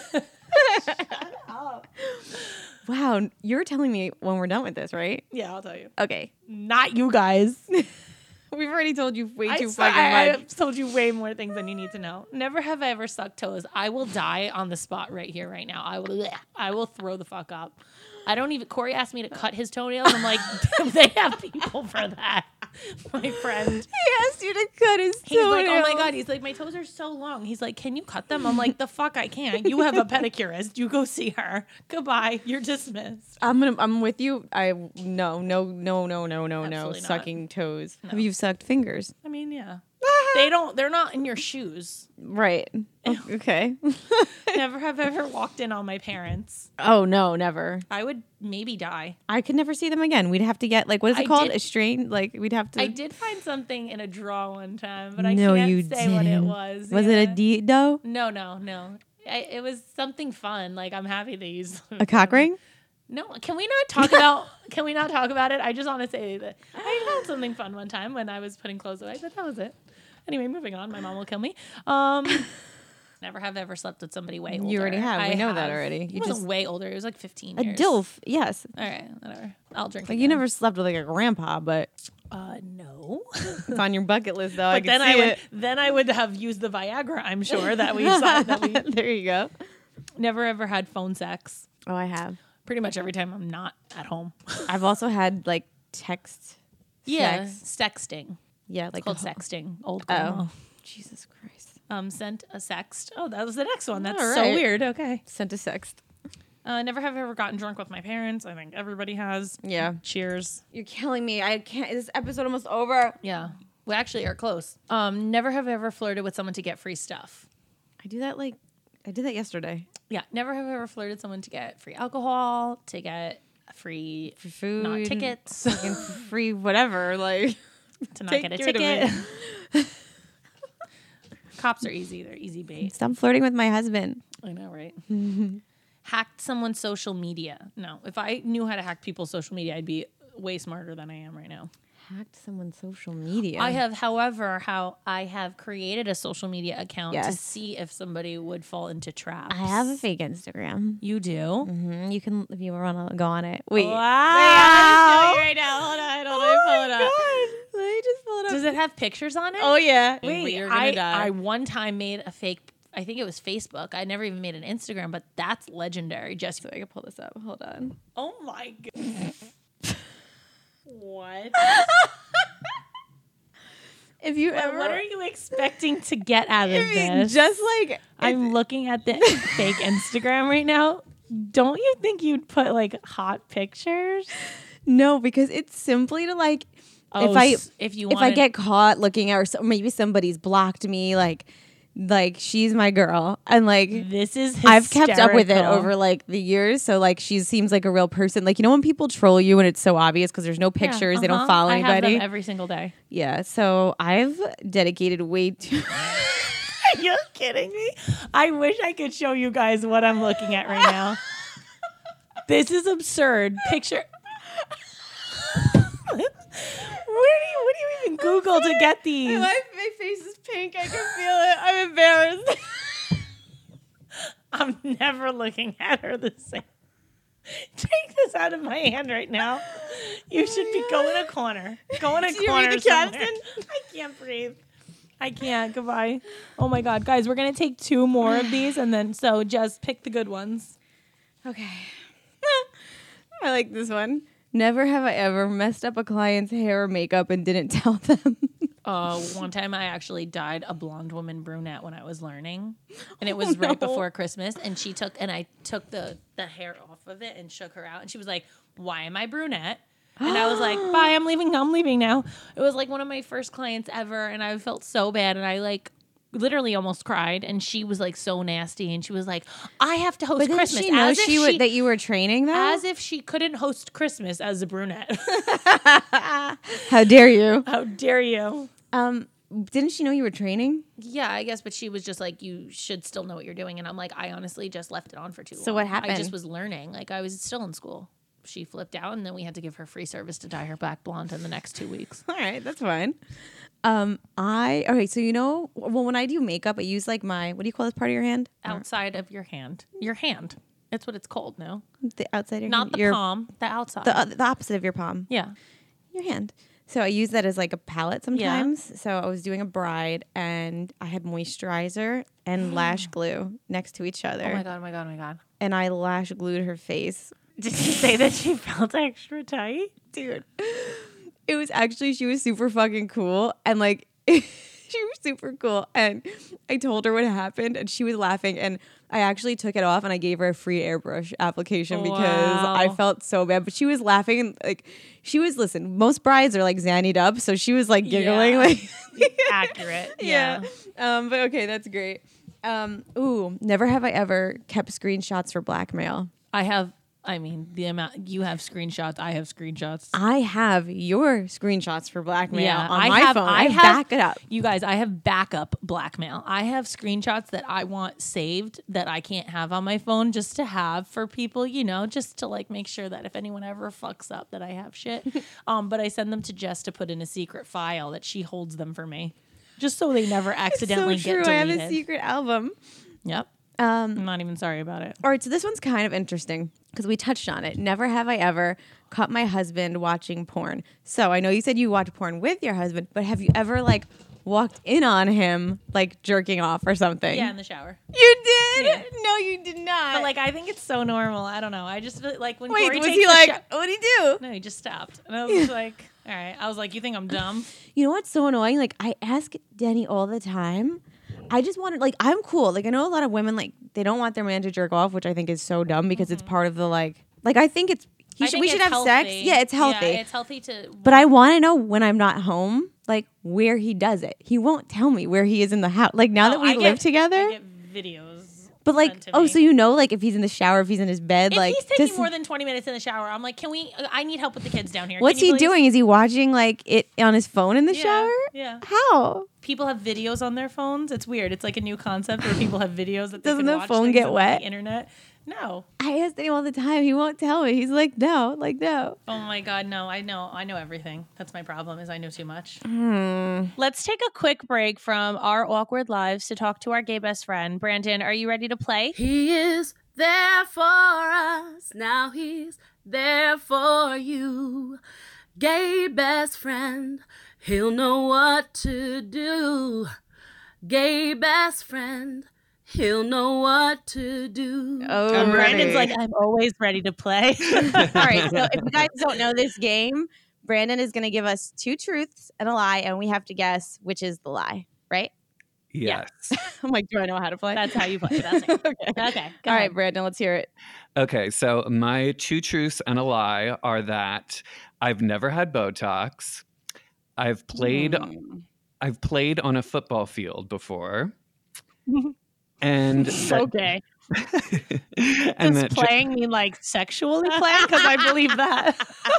Wow, you're telling me when we're done with this, right? Yeah, I'll tell you. Okay. Not you guys. We've already told you way too I fucking much. I've told you way more things than you need to know. Never have I ever sucked toes. I will die on the spot right here, right now. I will throw the fuck up. I don't even. Corey asked me to cut his toenails. I'm like, they have people for that. My friend. He asked you to cut his toenails. He's like, oh my god. He's like, my toes are so long. He's like, can you cut them? I'm like, the fuck I can't. You have a pedicurist. You go see her. Goodbye. You're dismissed. I'm with you. No. Absolutely not. Sucking toes. No. Have you sucked fingers? I mean, yeah. They're not in your shoes. Right. Okay. Never have ever walked in on my parents. Oh no, never. I would maybe die. I could never see them again. We'd have to get like, what is it called? A strain? Like we'd have to. I did find something in a drawer one time, but I No, can't you say what it didn't. was. Was it a dildo? No. It was something fun. Like I'm happy to use A cock ring? No, can we not talk about? Can we not talk about it? I just want to say that I found something fun one time when I was putting clothes away, but that was it. Anyway, moving on. My mom will kill me. Never have ever slept with somebody way older. You already have. We know that already. He You wasn't just way older. He was like 15 a years. dilf. Yes. All right, whatever. I'll drink. Like you never slept with like a grandpa, but No. it's on your bucket list though. But then I would have used the Viagra. I'm sure that we saw. There you go. Never ever had phone sex. Oh, I have. Pretty much every time I'm not at home. I've also had like text. Yeah, sex. sexting. Yeah, It's like called sexting. Old grandma. Oh, Jesus Christ. Sent a sext. Oh, that was the next one. That's All so right. weird. Okay. Sent a sext. Never have ever gotten drunk with my parents. I think everybody has. Yeah. Cheers. You're killing me. I can't. Is this episode almost over? Yeah. We actually are close. Never have ever flirted with someone to get free stuff. I did that yesterday. Yeah. Never have ever flirted someone to get free alcohol, to get free food, not tickets, fucking free whatever. Like to not take get a care of ticket. Cops are easy. They're easy bait. Stop flirting with my husband. I know, right? Hacked someone's social media. No, if I knew how to hack people's social media, I'd be way smarter than I am right now. Hacked someone's social media. I have, however, I have created a social media account to Yes. see if somebody would fall into traps. I have a fake Instagram. You do? Mm-hmm. You can, if you want to go on it. Wait. Wow. I'm Show you right now. Hold on. Hold on. Pull it up. Let me just pull it up. Does it have pictures on it? Oh yeah. Wait, you're gonna die. I one time made a fake, I think it was Facebook. I never even made an Instagram, but that's legendary. Just so I can pull this up. Hold on. oh my god. What? If you ever, What are you expecting to get out of I mean, this? just like I'm looking at the fake Instagram right now. Don't you think you'd put like hot pictures? no, because it's simply to like Oh, if I if you if I get caught looking at or maybe somebody's blocked me, like Like, she's my girl. And like, This is I've kept up with it hysterical. over like the years. So like, she seems like a real person. Like, you know, when people troll you and it's so obvious because there's no pictures, they don't follow I have anybody. them every single day. Yeah. So I've dedicated way too. Are you kidding me? I wish I could show you guys what I'm looking at right now. This is absurd. Picture. What do you even Google to get these? My face is pink. I can feel it. I'm embarrassed. I'm never looking at her the same. Take this out of my hand right now. You should be go in a corner. Go in a Did you corner read the somewhere. caption? I can't breathe. I can't. Goodbye. Oh my God, guys, we're gonna take 2 more of these, and then so just pick the good ones. Okay. I like this one. Never have I ever messed up a client's hair or makeup and didn't tell them. One time I actually dyed a blonde woman brunette when I was learning, and it was right before Christmas. And I took the hair off of it and shook her out, and she was like, "Why am I brunette?" And I was like, "Bye, I'm leaving now." It was like one of my first clients ever, and I felt so bad, and I like literally almost cried. And she was like so nasty, and she was like, "I have to host But didn't Christmas." she know as if that you were training though? as if she couldn't host Christmas as a brunette. How dare you? How dare you? Didn't she know you were training? Yeah, I guess, but she was just like, you should still know what you're doing. And I'm like, I honestly just left it on for too long. So what happened? I just was learning. Like, I was still in school. She flipped out, and then we had to give her free service to dye her black blonde in the next 2 weeks. All right, that's fine. Okay, so you know, well, when I do makeup, I use like my, what do you call this part of your hand? Outside of your hand. Your hand. That's what it's called, no? The outside of your Not hand. the palm, the outside. The opposite of your palm. Yeah. Your hand. So I use that as like a palette sometimes. So I was doing a bride and I had moisturizer and lash glue next to each other. Oh my God, oh my God, oh my God. And I lash glued her face. Did you say that she felt extra tight? Dude. It was actually, she was super fucking cool. And like, she was super cool. And I told her what happened and she was laughing. And I actually took it off and I gave her a free airbrush application because I felt so bad. But she was laughing and like, listen, most brides are like zannied up. So she was like giggling. Like Accurate. Yeah. But okay, that's great. Never have I ever kept screenshots for blackmail. The amount you have screenshots, I have screenshots. I have your screenshots for blackmail on I my have, phone. I have, back it up. You guys, I have backup blackmail. I have screenshots that I want saved that I can't have on my phone just to have for people, you know, just to like make sure that if anyone ever fucks up that I have shit. But I send them to Jess to put in a secret file that she holds them for me. Just so they never accidentally so true. get deleted. I have a secret album. Yep. I'm not even sorry about it. All right, so this one's kind of interesting because we touched on it. Never have I ever caught my husband watching porn. So I know you said you watch porn with your husband, but have you ever like walked in on him like jerking off or something? Yeah, in the shower. You did? Yeah. No, you did not. But like, I think it's so normal. I don't know. I just feel like when Wait, Corey was takes he the like, what'd he do? No, he just stopped. And I was like, all right. I was like, you think I'm dumb? You know what's so annoying? Like, I ask Denny all the time. I just wanted, like, I'm cool. Like, I know a lot of women, like, they don't want their man to jerk off, which I think is so dumb because it's part of the, like I think it's, we should have sex. Yeah, it's healthy. Yeah, it's healthy to. But I want to know when I'm not home, like, where he does it. He won't tell me where he is in the house. Like, now that we live together. I get videos. But like, so you know, like if he's in the shower, if he's in his bed, if like he's taking more than 20 minutes in the shower, I'm like, I need help with the kids down here. What's he doing? Is he watching like it on his phone in the shower? Yeah. How? People have videos on their phones. It's weird. It's like a new concept where people have videos that they Doesn't can the watch phone things get on wet? the internet. No. I ask him all the time. He won't tell me. He's like, no. Oh my God, no. I know everything. That's my problem is I know too much. Let's take a quick break from our awkward lives to talk to our gay best friend. Brandon, are you ready to play? He is there for us. Now he's there for you. Gay best friend. He'll know what to do. Gay best friend. He'll know what to do. Oh, Brandon's like, I'm always ready to play. All right. So if you guys don't know this game, Brandon is going to give us 2 truths and a lie, and we have to guess which is the lie, right? Yes. I'm like, do I know how to play? That's how you play. That's it. Okay. All right, Brandon, let's hear it. Okay, so my 2 truths and a lie are that I've never had Botox. I've played on a football field before. And Okay. and Does that playing mean like sexually playing? Because I believe that.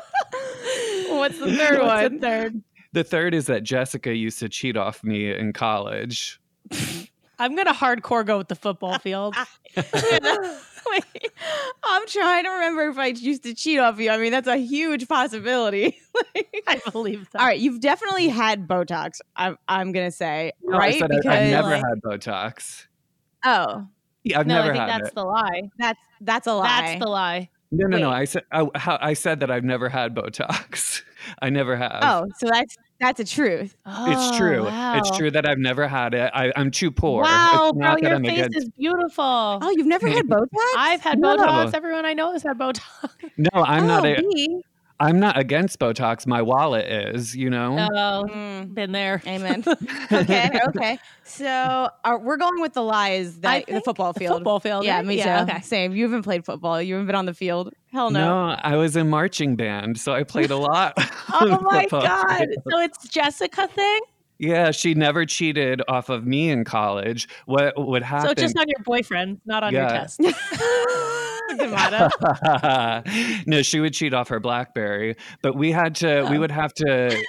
What's the third What's one? the third? the third is that Jessica used to cheat off me in college. I'm gonna hardcore go with the football field. Wait, I'm trying to remember if I used to cheat off you. I mean, that's a huge possibility. I believe that. All right, you've definitely had Botox. I'm gonna say, No, right? I said I've never had Botox. Oh, Yeah, I've No, never I think had that's it. the lie. that's a lie. That's the lie. No. Wait. I said that I've never had Botox. I never have. Oh, so that's a truth. It's true. Wow. It's true that I've never had it. I'm too poor. Wow, It's bro, not that your I'm face against. is beautiful. Oh, you've never had Botox? I've had No. Botox. Everyone I know has had Botox. No, I'm not. B. I'm not against Botox. My wallet is. You know. Oh, been there. Amen. Okay. So we're going with the lies that the football field. Football field. Yeah, right? me too. Yeah, okay. Same. You haven't played football. You haven't been on the field. Hell no. No, I was in marching band, so I played a lot. Oh on my football God. field. So it's Jessica thing? Yeah, she never cheated off of me in college. What would happen? So it's just on your boyfriend, not on your Yeah. test. Good motto. No, she would cheat off her BlackBerry, but we would have to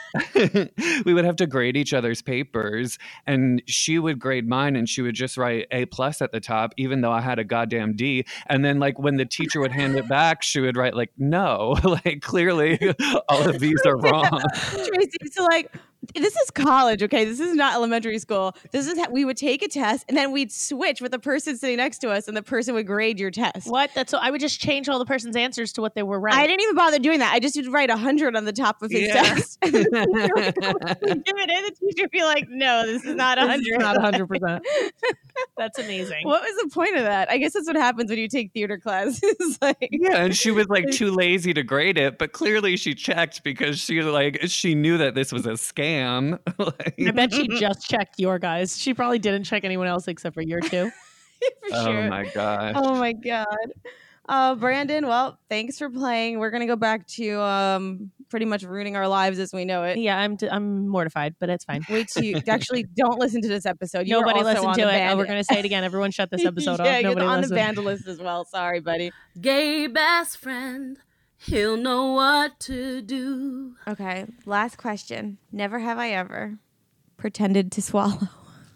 we would have to grade each other's papers, and she would grade mine and she would just write A+ at the top, even though I had a goddamn D. And then like when the teacher would hand it back, she would write like, no, like clearly all of these are wrong. Tracy, so like this is college, okay? This is not elementary school. This is we would take a test and then we'd switch with the person sitting next to us, and the person would grade your test. What? That's so I would just change all the person's answers to what they were right. I didn't even bother doing that. I just would write 100 on the top of his test. And then the teacher would come up and give it in. The teacher would be like, "No, this is not 100. Not 100%. That's amazing. What was the point of that? I guess that's what happens when you take theater classes. Like, Yeah, and she was like too lazy to grade it, but clearly she checked because she knew that this was a scam. I bet she just checked your guys. She probably didn't check anyone else except for your two. for Oh sure. my gosh. Oh my god. Brandon, well, thanks for playing. We're gonna go back to pretty much ruining our lives as we know it. Yeah, I'm mortified, but it's fine. Wait till you actually don't listen to this episode. You Nobody are also listened on to the it. band- We're going to say it again. Everyone shut this episode yeah, off. you're Nobody on listened. the band list as well. Sorry, buddy. Gay best friend, he'll know what to do. Okay, last question. Never have I ever pretended to swallow.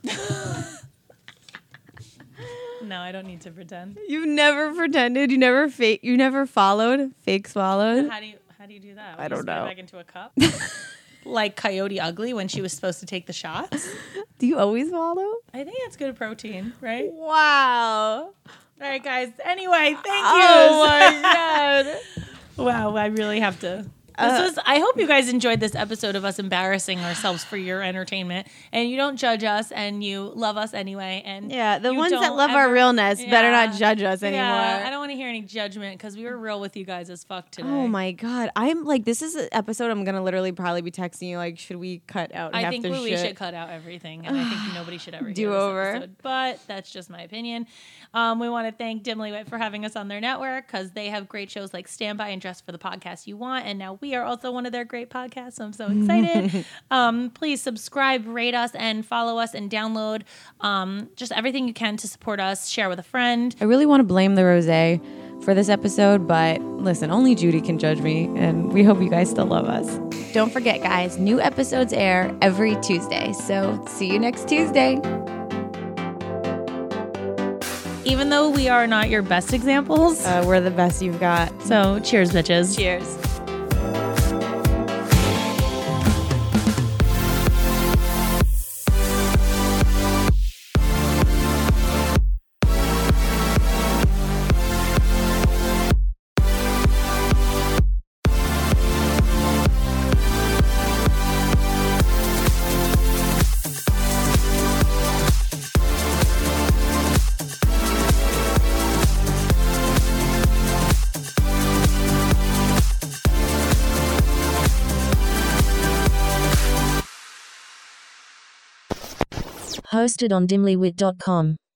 No, I don't need to pretend. You've never pretended. You never followed. Fake swallowed. How do you do that? I don't know. Back into a cup. Like Coyote Ugly when she was supposed to take the shots. Do you always swallow? I think that's good protein, right? Wow. All right, guys. Anyway, thank you. Oh my god. Wow, I really have to. I hope you guys enjoyed this episode of us embarrassing ourselves for your entertainment, and you don't judge us, and you love us anyway. And Yeah, the you ones that don't love our ever- realness better not Yeah. judge us anymore. Yeah, I don't want to hear any judgment because we were real with you guys as fuck today. Oh my god. I'm like, this is an episode I'm gonna literally probably be texting you like, should we cut out I half think the we shit? should cut out everything, and I think nobody should ever Do hear this over. episode. But that's just my opinion. We want to thank Dimly Wit for having us on their network because they have great shows like Stand By and Dress for the Podcast You Want, and now we are also one of their great podcasts. So I'm so excited. Please subscribe, rate us, and follow us, and download just everything you can to support us. Share with a friend. I really want to blame the rosé for this episode, but listen, only Judy can judge me, and we hope you guys still love us. Don't forget, guys, new episodes air every Tuesday, so see you next Tuesday. Even though we are not your best examples, We're the best you've got. so cheers, bitches. Cheers. Hosted on dimlywit.com.